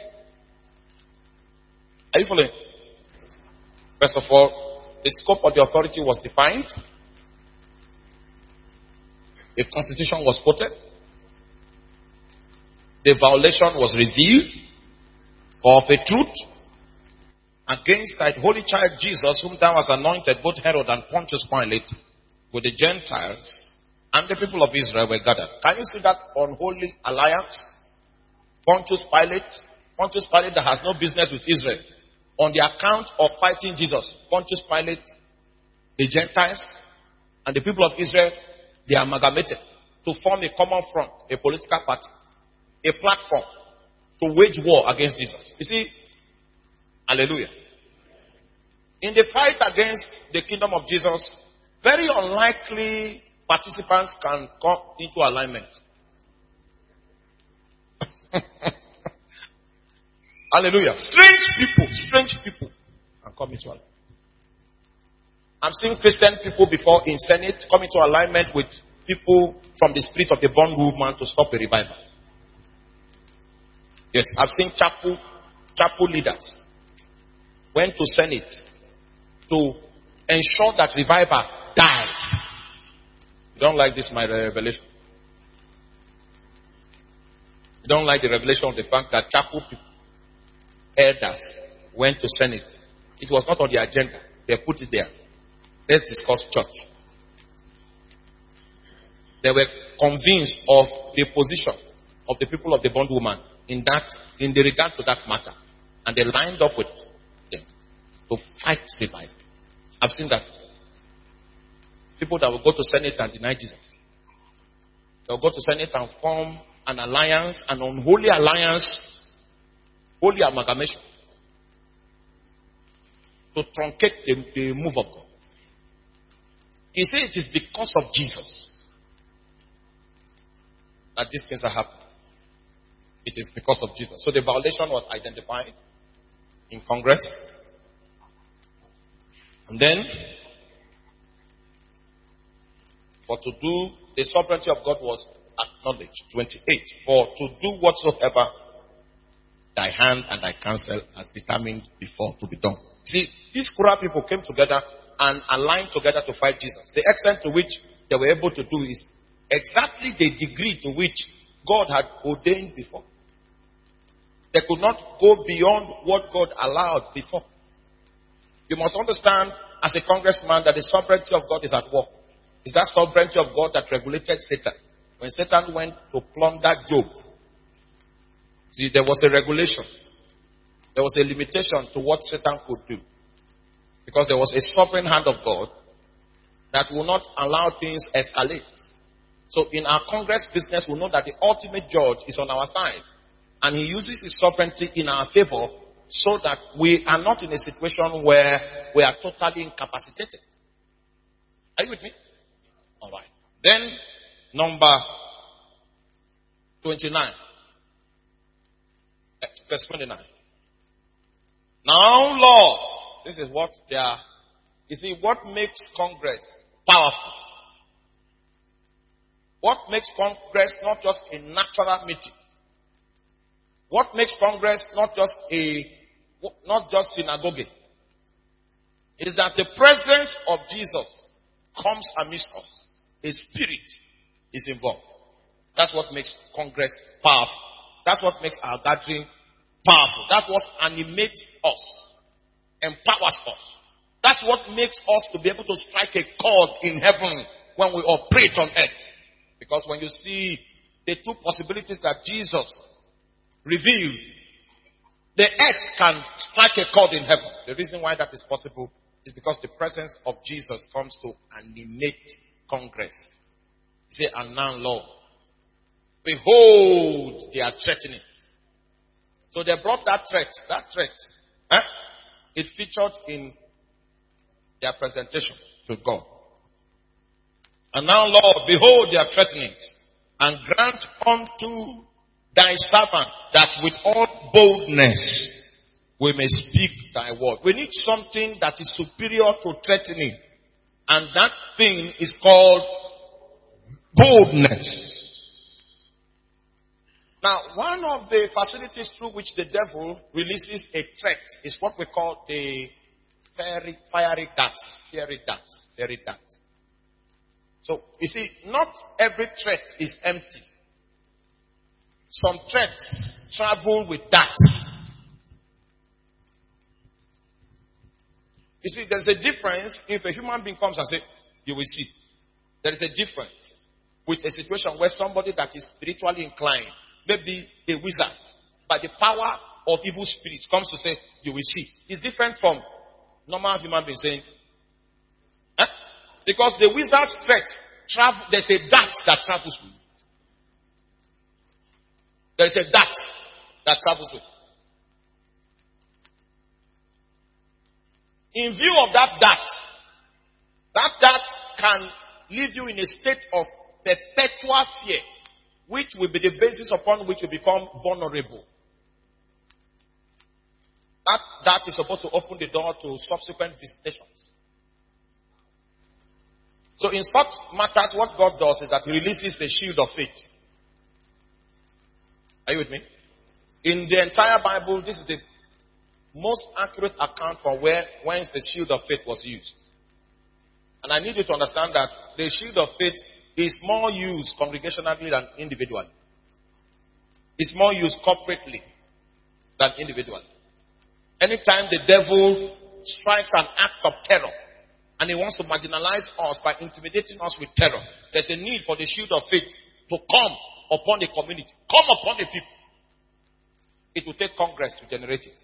are you following? First of all, the scope of the authority was defined. The constitution was quoted. The violation was revealed. For of a truth, against thy holy child Jesus, whom thou hast anointed, both Herod and Pontius Pilate, with the Gentiles and the people of Israel were gathered. Can you see that unholy alliance? Pontius Pilate, Pontius Pilate that has no business with Israel, on the account of fighting Jesus. Pontius Pilate, the Gentiles, and the people of Israel, they amalgamated to form a common front, a political party, a platform to wage war against Jesus. You see, hallelujah. In the fight against the kingdom of Jesus, very unlikely participants can come into alignment. Hallelujah. Strange people, strange people can come into alignment. I've seen Christian people before in Senate come into alignment with people from the spirit of the bond movement to stop a revival. Yes, I've seen chapel, chapel leaders went to Senate to ensure that revival dies. You don't like this, my revelation? You don't like the revelation of the fact that chapel people, elders went to Senate. It was not on the agenda. They put it there. Let's discuss church. They were convinced of the position of the people of the bondwoman in that, in the regard to that matter. And they lined up with them to fight revival. I've seen that. People that will go to Senate and deny Jesus. They'll go to Senate and form an alliance, an unholy alliance, holy amalgamation, to truncate the, the move of God. He said it is because of Jesus that these things are happening. It is because of Jesus. So the violation was identified in Congress. And then, for to do, the sovereignty of God was acknowledged. twenty-eight. For to do whatsoever thy hand and thy counsel has determined before to be done. See, these Kura people came together and aligned together to fight Jesus. The extent to which they were able to do is exactly the degree to which God had ordained before. They could not go beyond what God allowed before. You must understand as a congressman that the sovereignty of God is at work. It's that sovereignty of God that regulated Satan. When Satan went to plunder Job, see, there was a regulation. There was a limitation to what Satan could do. Because there was a sovereign hand of God that will not allow things escalate. So in our Congress business, we know that the ultimate judge is on our side. And he uses his sovereignty in our favor so that we are not in a situation where we are totally incapacitated. Are you with me? Alright. Then, number twenty-nine. Verse twenty-nine. Now, Lord, this is what they are. You see, what makes Congress powerful? What makes Congress not just a natural meeting? What makes Congress not just a, not just synagogue? Is that the presence of Jesus comes amidst us. A spirit is involved. That's what makes Congress powerful. That's what makes our gathering powerful. That's what animates us, empowers us. That's what makes us to be able to strike a chord in heaven when we operate on earth. Because when you see the two possibilities that Jesus revealed, the earth can strike a chord in heaven. The reason why that is possible is because the presence of Jesus comes to animate Congress. He said, and now, Lord, behold, they are threatening. So they brought that threat, that threat. Eh? It featured in their presentation to God. And now, Lord, behold their threatenings, and grant unto thy servant that with all boldness we may speak thy word. We need something that is superior to threatening. And that thing is called boldness. Now, one of the facilities through which the devil releases a threat is what we call the fiery, fiery darts. Fiery darts. Fiery darts. So, you see, not every threat is empty. Some threats travel with darts. You see, there's a difference if a human being comes and says, you will see. There is a difference with a situation where somebody that is spiritually inclined, maybe a wizard, by the power of evil spirits comes to say, you will see. It's different from normal human being saying, eh? Because the wizard's threat, travel, there's a dart that travels with it. There's a dart that travels with it. In view of that dart, that dart can leave you in a state of perpetual fear, which will be the basis upon which you become vulnerable. That dart is supposed to open the door to subsequent visitations. So in such matters, what God does is that He releases the shield of faith. Are you with me? In the entire Bible, this is the most accurate account for where, whence the shield of faith was used. And I need you to understand that the shield of faith is more used congregationally than individually. It's more used corporately than individually. Anytime the devil strikes an act of terror, and he wants to marginalize us by intimidating us with terror, there's a need for the shield of faith to come upon the community, come upon the people. It will take Congress to generate it.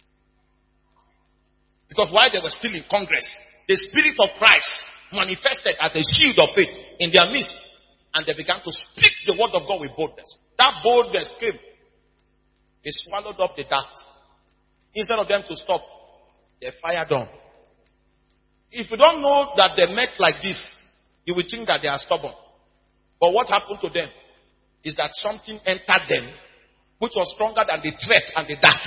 Because while they were still in Congress, the Spirit of Christ manifested as a shield of faith in their midst, and they began to speak the word of God with boldness. That boldness came. They swallowed up the dart. Instead of them to stop, they fired on. If you don't know that they met like this, you will think that they are stubborn. But what happened to them is that something entered them which was stronger than the threat and the dart.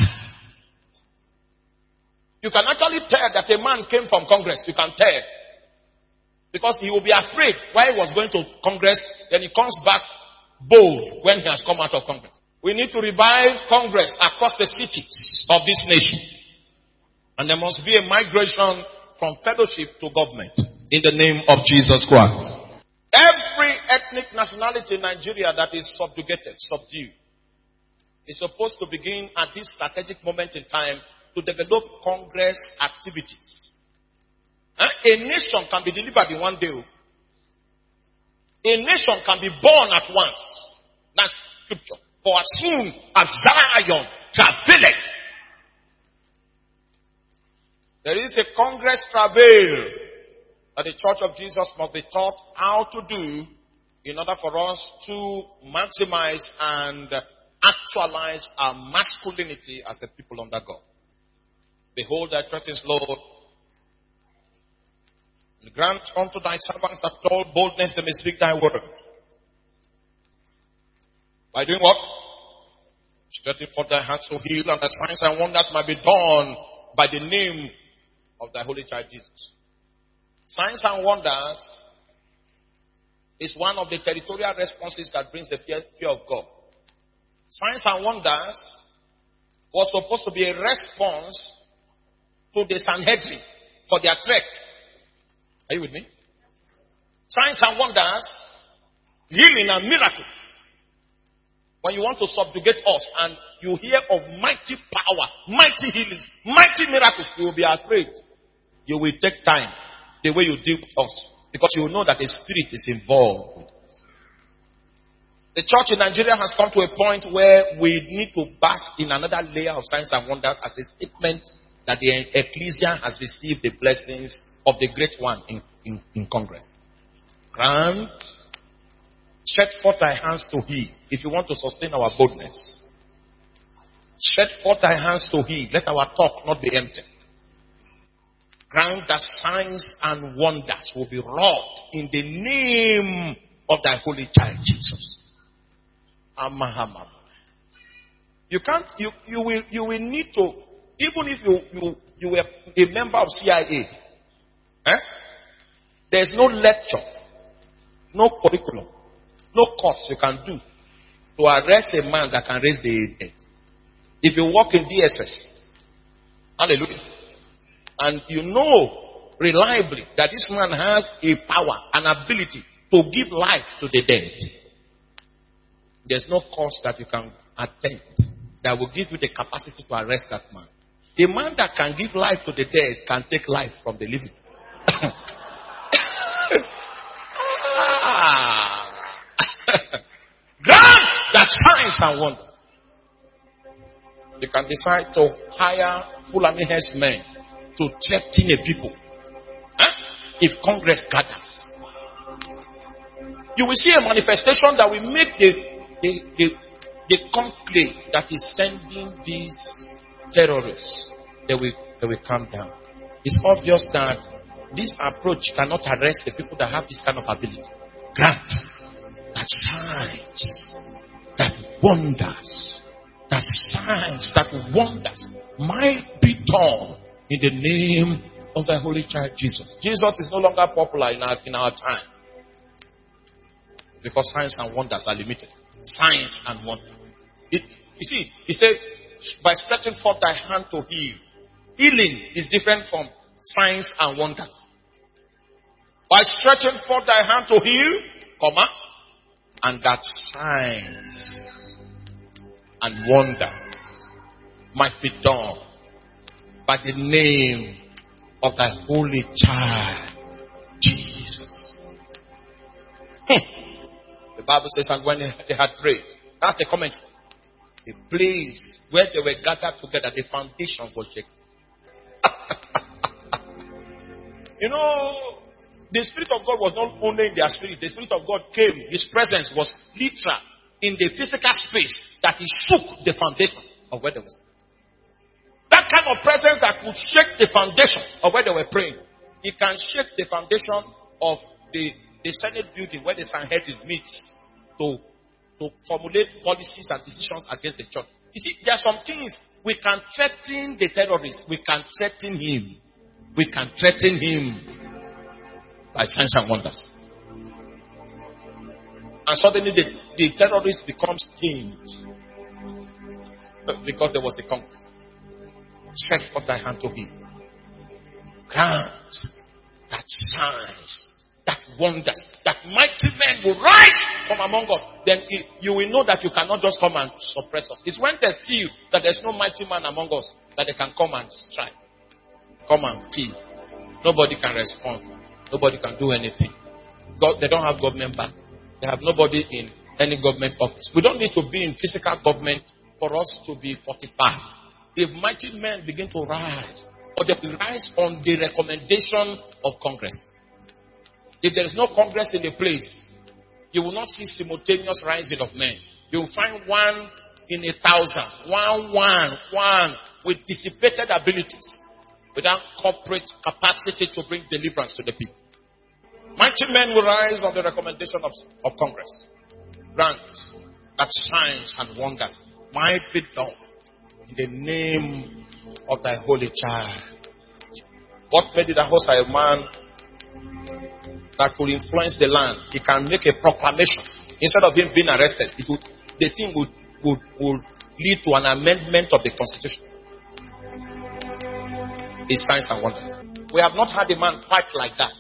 You can actually tell that a man came from Congress. You can tell. Because he will be afraid while he was going to Congress, then he comes back bold when he has come out of Congress. We need to revive Congress across the cities of this nation. And there must be a migration from fellowship to government in the name of Jesus Christ. Every ethnic nationality in Nigeria that is subjugated, subdued, is supposed to begin at this strategic moment in time to develop Congress activities. Huh? A nation can be delivered in one day. A nation can be born at once. That's scripture. For as soon as Zion travaileth. There is a Congress travail that the Church of Jesus must be taught how to do in order for us to maximize and actualize our masculinity as a people under God. Behold, thy threat is Lord. And grant unto thy servants that with all boldness they may speak thy word. By doing what? Stretching forth thy hands to heal, and that signs and wonders might be done by the name of thy holy child Jesus. Signs and wonders is one of the territorial responses that brings the fear, fear of God. Signs and wonders was supposed to be a response to the Sanhedrin for their threat. Are you with me? Signs and wonders, healing and miracles. When you want to subjugate us and you hear of mighty power, mighty healings, mighty miracles, you will be afraid. You will take time the way you deal with us, because you will know that the Spirit is involved with us. The church in Nigeria has come to a point where we need to bask in another layer of signs and wonders as a statement that the ecclesia has received the blessings of the great one in, in, in Congress. Grant, stretch forth thy hands to heal. If you want to sustain our boldness, stretch forth thy hands to heal. Let our talk not be empty. Grant that signs and wonders will be wrought in the name of thy holy child Jesus. Amahama. You can't, you, you will, you will need to, even if you, you, you were a member of C I A, eh? There's no lecture, no curriculum, no course you can do to arrest a man that can raise the dead. If you work in D S S, hallelujah, and you know reliably that this man has a power, an ability to give life to the dead, there's no course that you can attend that will give you the capacity to arrest that man. The man that can give life to the dead can take life from the living. Grant that signs and wonders. You can decide to hire Fulani headsmen to threaten a people. Huh? If Congress gathers, you will see a manifestation that will make the the, the, the conclave that is sending these terrorists, they will, they will calm down. It's obvious that this approach cannot arrest the people that have this kind of ability. Grant that signs, that wonders, that signs, that wonders might be done in the name of the Holy Child Jesus. Jesus is no longer popular in our, in our time because signs and wonders are limited. Signs and wonders. It, you see, he said, by stretching forth thy hand to heal. Healing is different from signs and wonders. By stretching forth thy hand to heal, comma, and that signs and wonders might be done by the name of thy holy child, Jesus. The Bible says, and when they had prayed, that's the comment. The place where they were gathered together, the foundation was shaken. You know, the Spirit of God was not only in their spirit. The Spirit of God came. His presence was literal in the physical space that he shook the foundation of where they were. That kind of presence that could shake the foundation of where they were praying. It can shake the foundation of the, the Senate building where the Sanhedrin meets to, to formulate policies and decisions against the church. You see, there are some things we can threaten the terrorists. We can threaten him. We can threaten him by signs and wonders. And suddenly the, the terrorist becomes changed because there was a conquest. Stretch forth thy hand to him. Grant that signs, that wonders, that mighty men will rise from among us, then it, you will know that you cannot just come and suppress us. It's when they feel that there's no mighty man among us that they can come and strike, come and kill. Nobody can respond. Nobody can do anything. God, they don't have government back. They have nobody in any government office. We don't need to be in physical government for us to be fortified. If mighty men begin to rise, or they will rise on the recommendation of Congress. If there is no Congress in the place, you will not see simultaneous rising of men. You will find one in a thousand, one, one, one, with dissipated abilities, without corporate capacity to bring deliverance to the people. Mighty men will rise on the recommendation of, of Congress. Grant that signs and wonders might be done in the name of thy holy child. What made it a host a man that could influence the land? He can make a proclamation. Instead of him being arrested, it would, the thing would, would, would lead to an amendment of the constitution. It's signs and wonders. We have not had a man quite like that.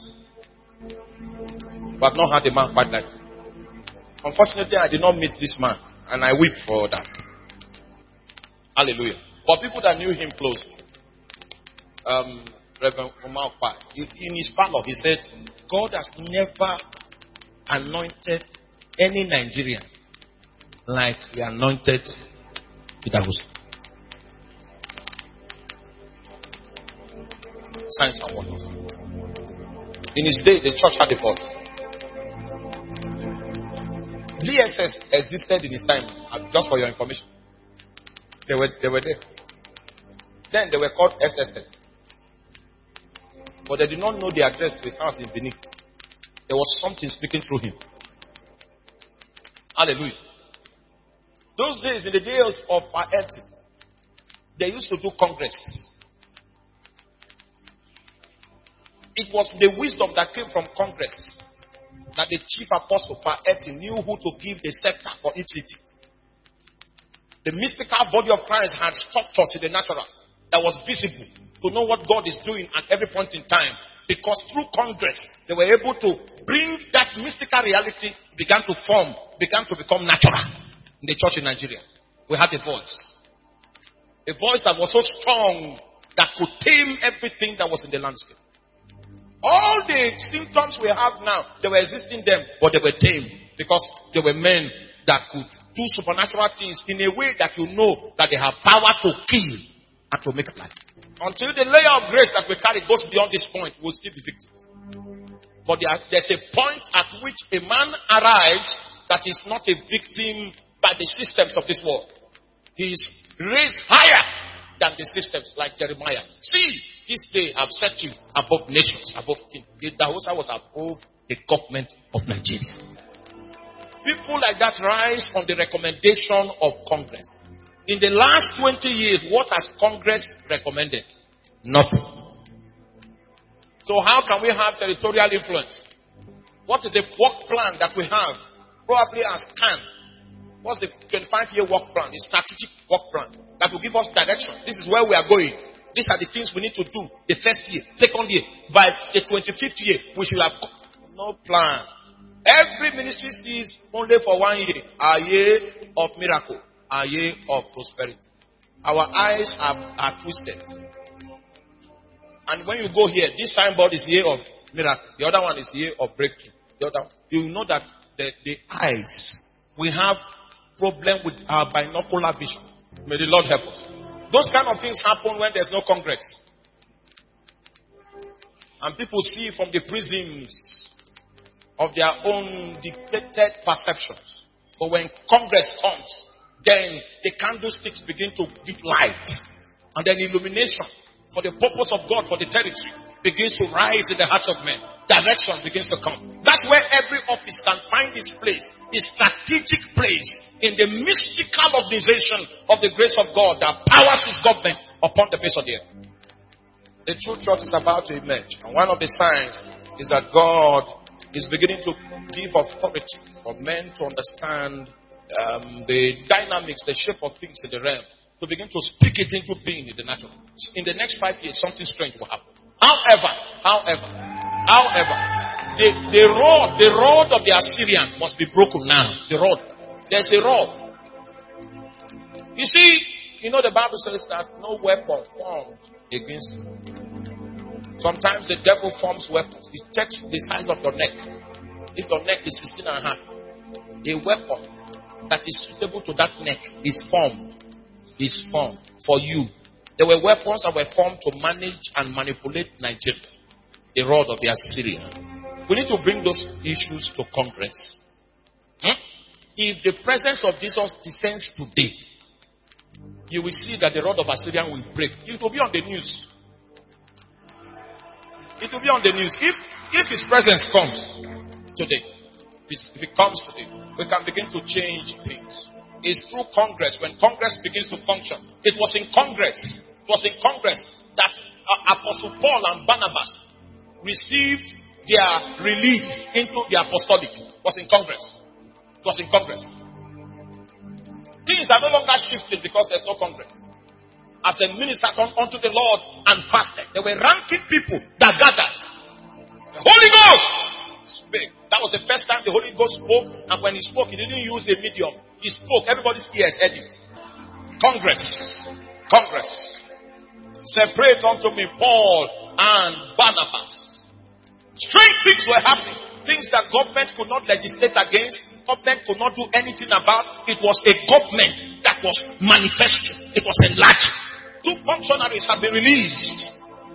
We have not had a man quite like that. Unfortunately, I did not meet this man, and I weep for that. Hallelujah. But people that knew him close, um, Reverend Omar Okpa, in his parlor, he said, God has never anointed any Nigerian like he anointed Peter Hussein. Signs and wonders. In his day, the church had a voice. G S S existed in his time, just for your information. They were, they were there. Then they were called S S S. But they did not know the address to his house in Benin. There was something speaking through him. Hallelujah. Those days, in the days of Paeti, they used to do congress. It was the wisdom that came from Congress that the chief apostle Paeti knew who to give the scepter for each city. The mystical body of Christ had structures in the natural that was visible to know what God is doing at every point in time. Because through Congress, they were able to bring that mystical reality, began to form, began to become natural in the church in Nigeria. We had a voice. A voice that was so strong that could tame everything that was in the landscape. All the symptoms we have now, they were existing then, but they were tame because they were men that could do supernatural things in a way that you know that they have power to kill and to make life. Until the layer of grace that we carry goes beyond this point, we'll still be victims. But there, there's a point at which a man arrives that is not a victim by the systems of this world. He is raised higher than the systems, like Jeremiah. See, this day I've set you above nations, above kings. The Dahosa was above the government of Nigeria. People like that rise on the recommendation of Congress. In the last twenty years, what has Congress recommended? Nothing. So how can we have territorial influence? What is the work plan that we have? Probably as can. What's the twenty-five year work plan? The strategic work plan that will give us direction. This is where we are going. These are the things we need to do. The first year, second year. By the twenty-fifth year, we should have no plan. Every ministry sees only for one year. A year of miracle. A year of prosperity. Our eyes are, are twisted. And when you go here, this signboard is year of miracle. The other one is year of breakthrough. The other, you know that the, the eyes, we have problem with our binocular vision. May the Lord help us. Those kind of things happen when there's no Congress. And people see from the prisms of their own dictated perceptions. But when Congress comes, then the candlesticks begin to give light. And then illumination for the purpose of God, for the territory, begins to rise in the hearts of men. Direction begins to come. That's where every office can find its place, its strategic place in the mystical organization of the grace of God that powers His government upon the face of the earth. The true church is about to emerge. And one of the signs is that God is beginning to give authority for men to understand um, the dynamics, the shape of things in the realm, to begin to speak it into being in the natural. In the next five years, something strange will happen. However, however, however, The, the rod, the rod of the Assyrian must be broken now. The rod. There's a rod. You see, you know the Bible says that no weapon formed against you. Sometimes the devil forms weapons. He checks the size of your neck. If your neck is sixteen and a half, a weapon that is suitable to that neck is formed. Is formed for you. There were weapons that were formed to manage and manipulate Nigeria. The rod of the Assyrian. We need to bring those issues to Congress. Hmm? If the presence of Jesus descends today, you will see that the rod of Assyrian will break. It will be on the news. It will be on the news. If if his presence comes today, if it comes today, we can begin to change things. It's through Congress. When Congress begins to function, it was in Congress. It was in Congress that uh, Apostle Paul and Barnabas received their release into the apostolic. It was in Congress. It was in Congress. Things are no longer shifting because there's no Congress. As the minister turned unto the Lord and fasted, there were ranking people that gathered. The Holy Ghost spake. That was the first time the Holy Ghost spoke, and when he spoke, he didn't use a medium. He spoke. Everybody's ears heard it. Congress. Congress. Separate unto me Paul and Barnabas. Strange things were happening. Things that government could not legislate against. Government could not do anything about. It was a government that was manifesting. It was enlarged. Two functionaries have been released.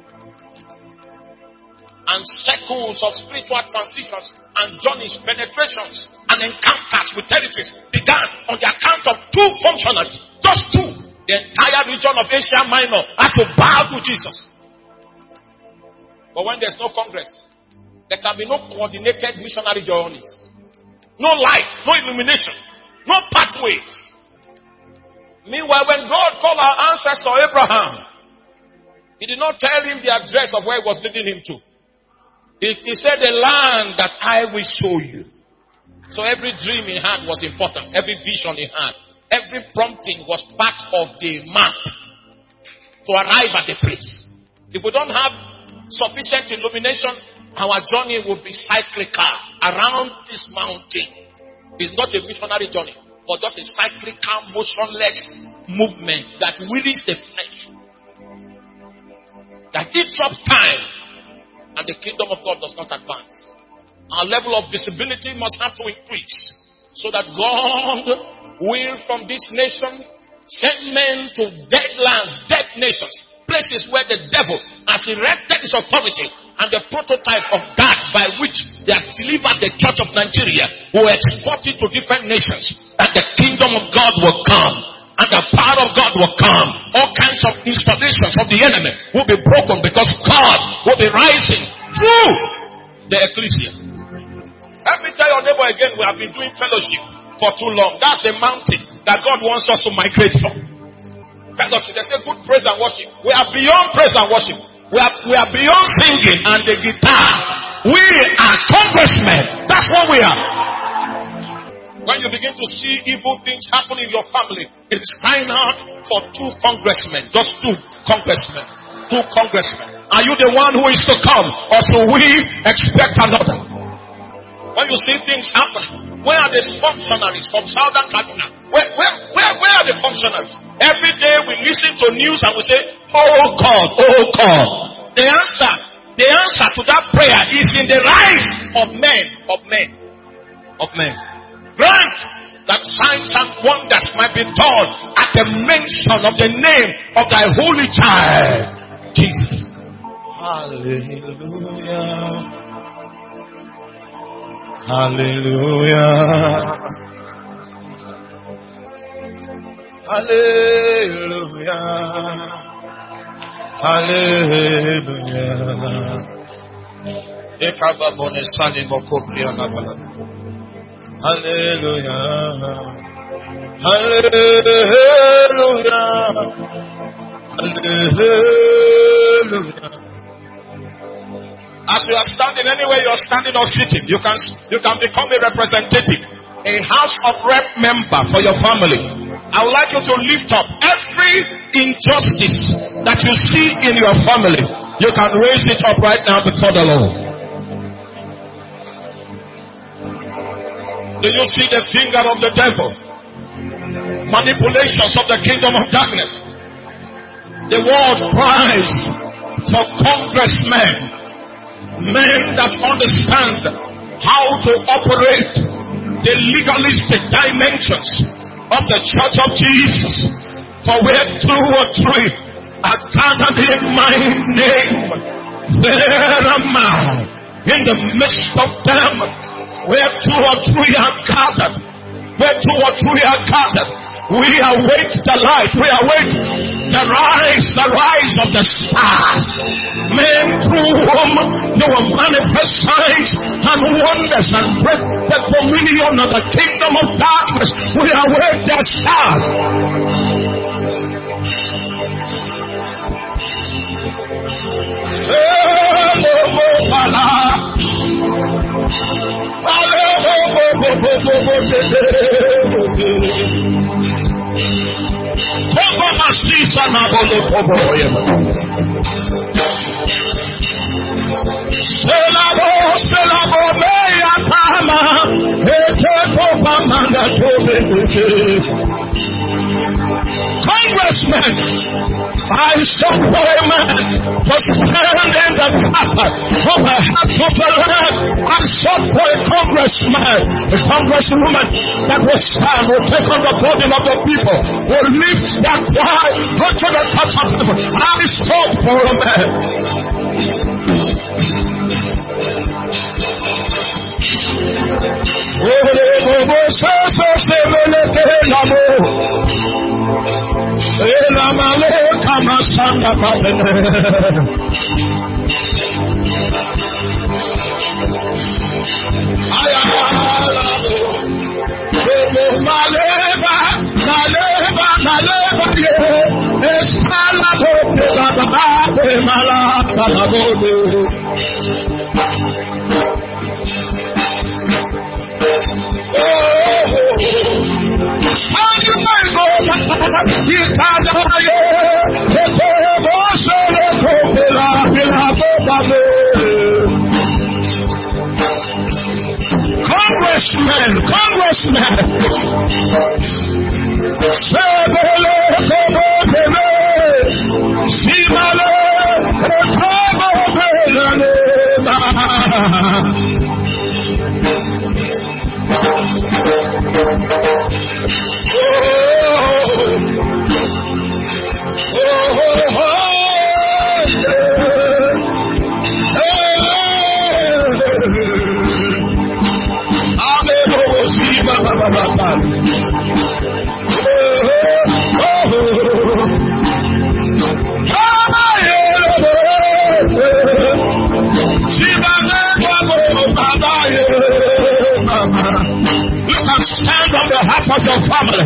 And circles of spiritual transitions and journeys, penetrations and encounters with territories began on the account of two functionaries. Just two. The entire region of Asia Minor had to bow to Jesus. But when there's no Congress, there can be no coordinated missionary journeys. No light, no illumination, no pathways. Meanwhile, when God called our ancestor Abraham, he did not tell him the address of where he was leading him to. He, he said, the land that I will show you. So every dream he had was important. Every vision he had. Every prompting was part of the map to arrive at the place. If we don't have sufficient illumination, our journey will be cyclical around this mountain. It's not a missionary journey, but just a cyclical, motionless movement that wearies the flesh. That eats up time, and the kingdom of God does not advance. Our level of visibility must have to increase, so that God will from this nation send men to dead lands, dead nations, places where the devil has erected his authority and the prototype of that by which they have delivered the church of Nigeria, will export it to different nations, and the kingdom of God will come, and the power of God will come. All kinds of installations of the enemy will be broken because God will be rising through the ecclesia. Let me tell your neighbor again, we have been doing fellowship for too long. That's the mountain that God wants us to migrate from. Fellowship, they say good praise and worship. We are beyond praise and worship. We are, we are beyond singing and the guitar. We are congressmen. That's what we are. When you begin to see evil things happen in your family, it's crying out for two congressmen. Just two congressmen. Two congressmen. Are you the one who is to come, or should we expect another? When you see things happen, where are the functionaries from Southern Kaduna? Where, where, where, where are the functionaries? Every day we listen to news and we say, oh God, oh God. The answer, the answer to that prayer is in the rise of men, of men, of men. Grant that signs and wonders might be done at the mention of the name of thy holy child, Jesus. Hallelujah. Hallelujah. Hallelujah. Hallelujah. Ekababone sani mokopria na balada. Hallelujah. Hallelujah. Hallelujah. As you are standing anywhere you are standing or sitting, you can you can become a representative, a House of Rep member for your family. I would like you to lift up every injustice that you see in your family. You can raise it up right now before the Lord. Do you see the finger of the devil? Manipulations of the kingdom of darkness. The world cries for congressmen, men that understand how to operate the legalistic dimensions of the church of Jesus. For where two or three are gathered in my name, there am I in the midst of them. Where two or three are gathered, where two or three are gathered, we await the light, we await the rise, the rise of the stars. Men through whom you will manifest signs and wonders and break the dominion of the kingdom of darkness. We await the stars. Selabo, selabo, meya kama, ete kopa manda tobe. Congressmen, I shall for a man to stand in the gap of the heart of the land. I sought for a congressman, a congresswoman that will stand, will take on the burden of the people, will lift that cry unto the touch of heaven. I sought for a man. Congressmen, congressmen, Sebele Kobele, Simale Kobele, stand on behalf of your family.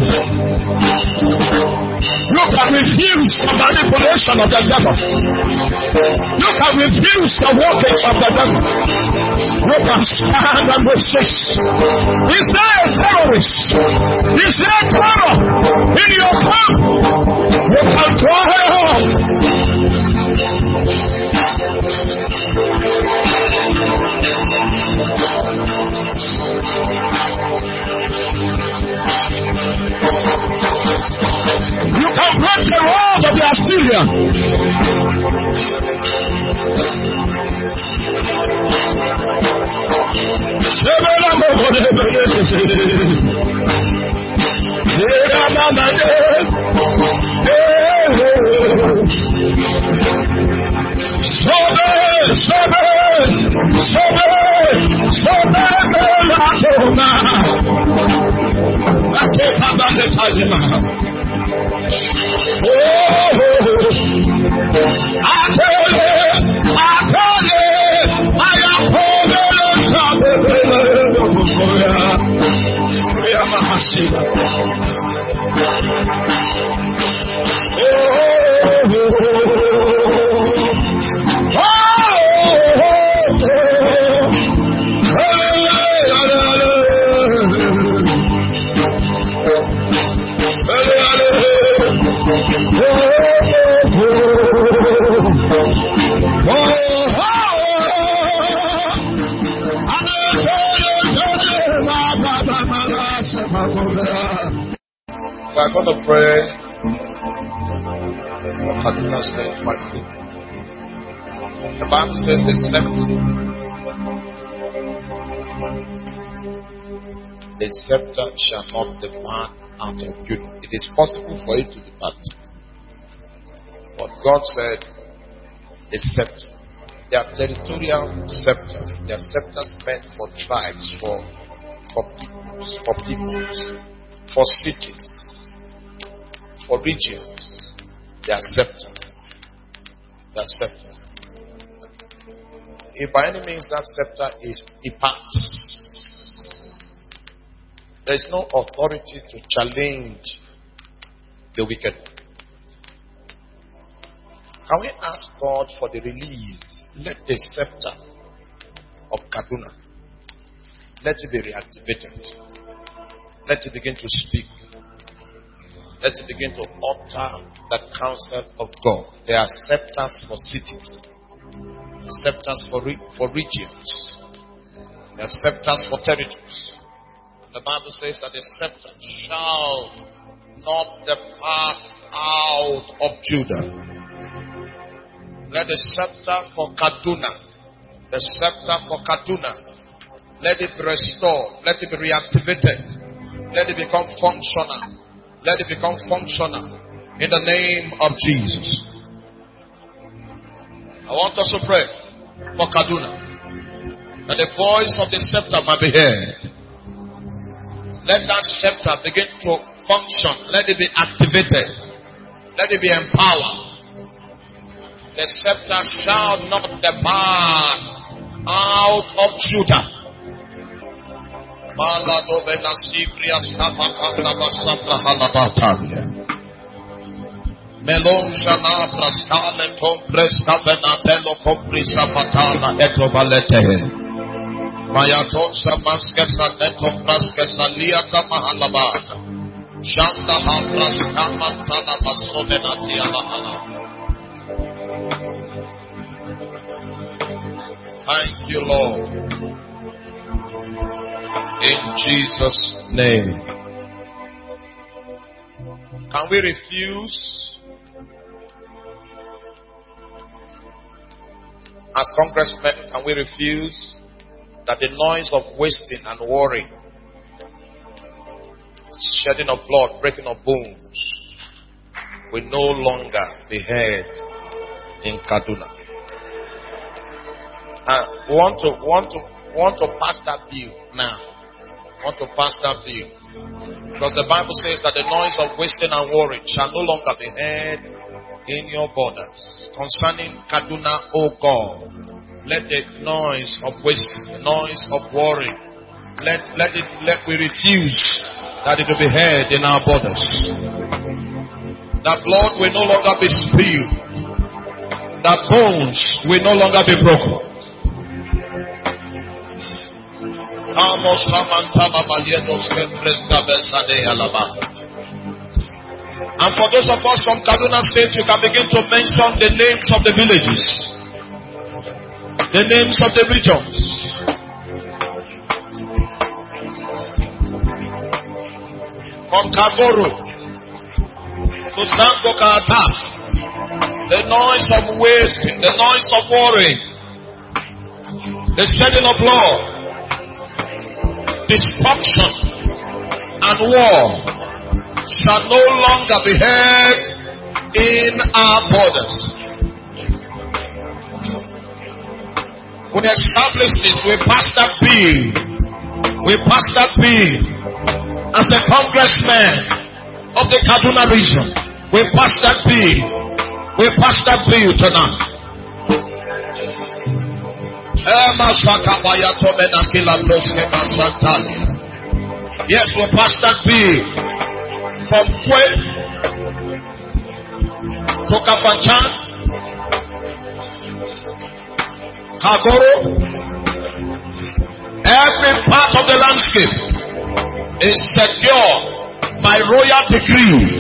You can refuse the manipulation of the devil. You can refuse the workings of the devil. You can stand and resist. Is there a terrorist? Is there a terror in your camp? You can cry out. You can break the walls of the Assyrian. Sobe, sobe, sobe, sobe, latona. Ate pabate tajima. Oh, Atele, Atele, I am Hobele, Sabele, Korea, Mahasina. Oh, going to pray for Kaduna State finally. The Bible says the scepter, the scepter shall not depart out of Judah. It is possible for it to depart. But God said, the scepter. They are territorial scepters. They are scepters meant for tribes, for for peoples, for peoples, for cities, for regions. They are scepters. They are scepters. If by any means that scepter is departs, there is no authority to challenge the wicked. Can we ask God for the release? Let the scepter of Kaduna, let it be reactivated. Let it begin to speak. Let it begin to utter the counsel of God. There are scepters for cities, scepters for, re- for regions, there are scepters for territories. The Bible says that the scepter shall not depart out of Judah. Let the scepter for Kaduna, the scepter for Kaduna, let it be restored, let it be reactivated, let it become functional, let it become functional in the name of Jesus. I want us to pray for Kaduna, that the voice of the scepter might be heard. Let that scepter begin to function, let it be activated, let it be empowered. The scepter shall not depart out of Judah. Melon shana prastale tom presta venatelo comprisa patana etobalete. Mayato samaske saneto praske saliata mahalabata. Shanda ha praska mantana basovenati alahala. Thank you, Lord. In Jesus' name. Can we refuse? As congressmen, can we refuse that the noise of wasting and warring, shedding of blood, breaking of bones, will no longer be heard in Kaduna? Uh, we want to want to want to pass that bill now. Want to pass that bill because the Bible says that the noise of wasting and warring shall no longer be heard in your borders. Concerning Kaduna, O God, let the noise of wasting, the noise of warring, let let it let we refuse that it will be heard in our borders. That blood will no longer be spilled. That bones will no longer be broken. And for those of us from Kaduna State, you can begin to mention the names of the villages, the names of the regions. From Kagoro to Sango Kata, the noise of wasting, the noise of warring, the shedding of blood, destruction and war shall no longer be heard in our borders. We establish this, we pass that bill, we pass that bill as a congressman of the Kaduna region. We pass that bill, we pass that bill tonight. Yes, we pass that bill from Kwe to Kafanchan, Kagoro. Every part of the landscape is secure by royal decree.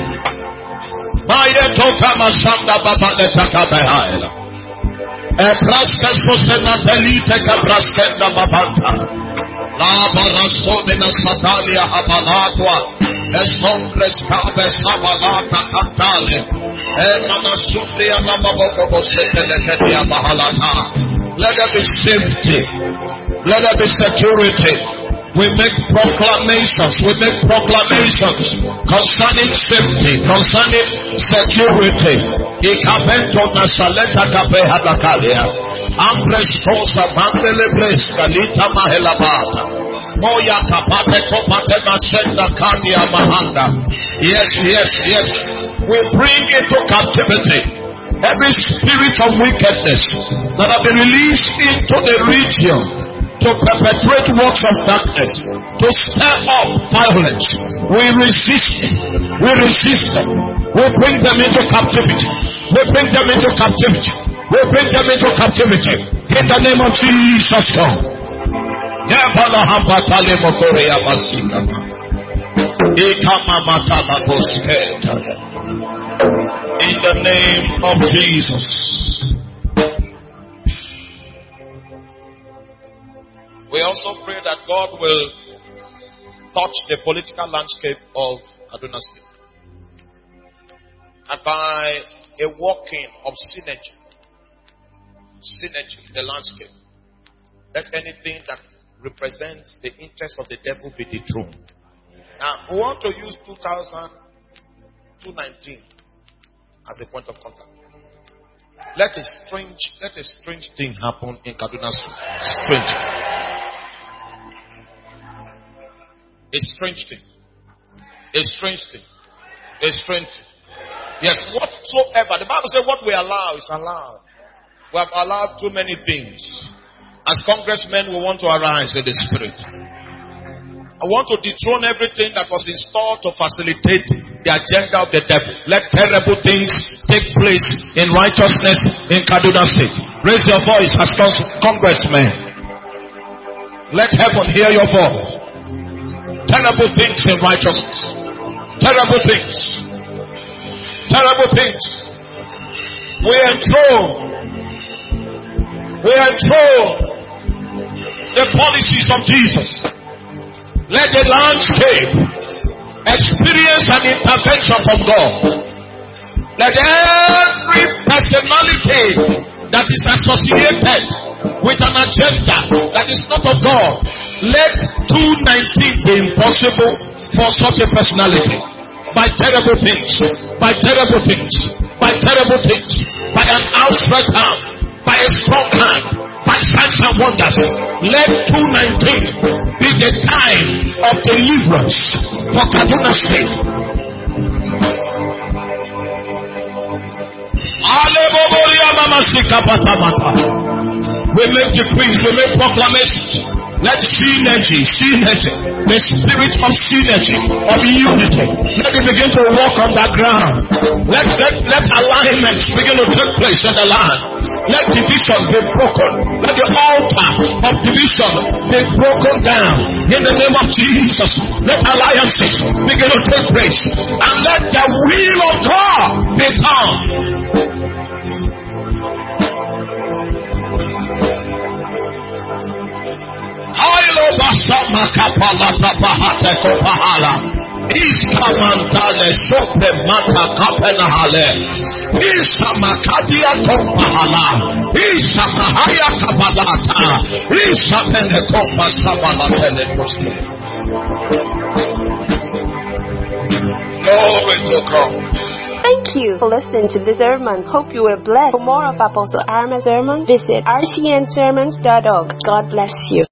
Ebraska sosena delite kabraskenda babanta. La baraso bena satalia habalatwa. Esombres cabes abalata cantale. Emana subria namabobo seteleketi abahalata. Let there be safety. Let there be security. We make proclamations. We make proclamations concerning safety, concerning security. Ikabento nasaleta kabehadakalia. Ambres kosa mandele bres kalita mahelabata. Moya kapate kopate masenda kania mahanda. Yes, yes, yes. We bring into captivity every spirit of wickedness that have been released into the region to perpetrate works of darkness, to stir up violence. We resist them. We resist them. We bring them into captivity. We bring them into captivity. We bring them into captivity. In the name of Jesus Christ. In the name of Jesus. We also pray that God will touch the political landscape of Kaduna State. And by a working of synergy, synergy in the landscape, let anything that represents the interest of the devil be dethroned. Now, we want to use two thousand nineteen as a point of contact. Let a strange, let a strange thing happen in Kaduna State. Strange. A strange thing. A strange thing. A strange thing. Yes, whatsoever. The Bible says what we allow is allowed. We have allowed too many things. As congressmen, we want to arise in the spirit. I want to dethrone everything that was installed to facilitate the agenda of the devil. Let terrible things take place in righteousness in Kaduna State. Raise your voice as congressmen. Let heaven hear your voice. Terrible things in righteousness. Terrible things. Terrible things. We enthrone. We enthrone the policies of Jesus. Let the landscape experience an intervention from God. Let every personality that is associated with an agenda that is not of God, let two nineteen be impossible for such a personality. By terrible things, by terrible things, by terrible things, by an outstretched arm, by a strong hand, by signs and wonders. Let two nineteen be the time of deliverance for Kaduna State. We make decrees, we make proclamations. Let synergy, synergy, the spirit of synergy, of unity, let it begin to walk on the ground. Let, let, let alignments begin to take place in the land. Let division be broken. Let the altar of division be broken down. In the name of Jesus, let alliances begin to take place. And let the will of God be done. Ailo basama kapalata bahate kopahala. Iskamantale sope mata kapenahale. Isamakadia kopahala. Isamahaya kabalata. Isamene kopa sabalatele kosti. Glory to God. Thank you for listening to this sermon. Hope you were blessed. For more of Apostle Aramel's sermon, visit r c n sermons dot org. God bless you.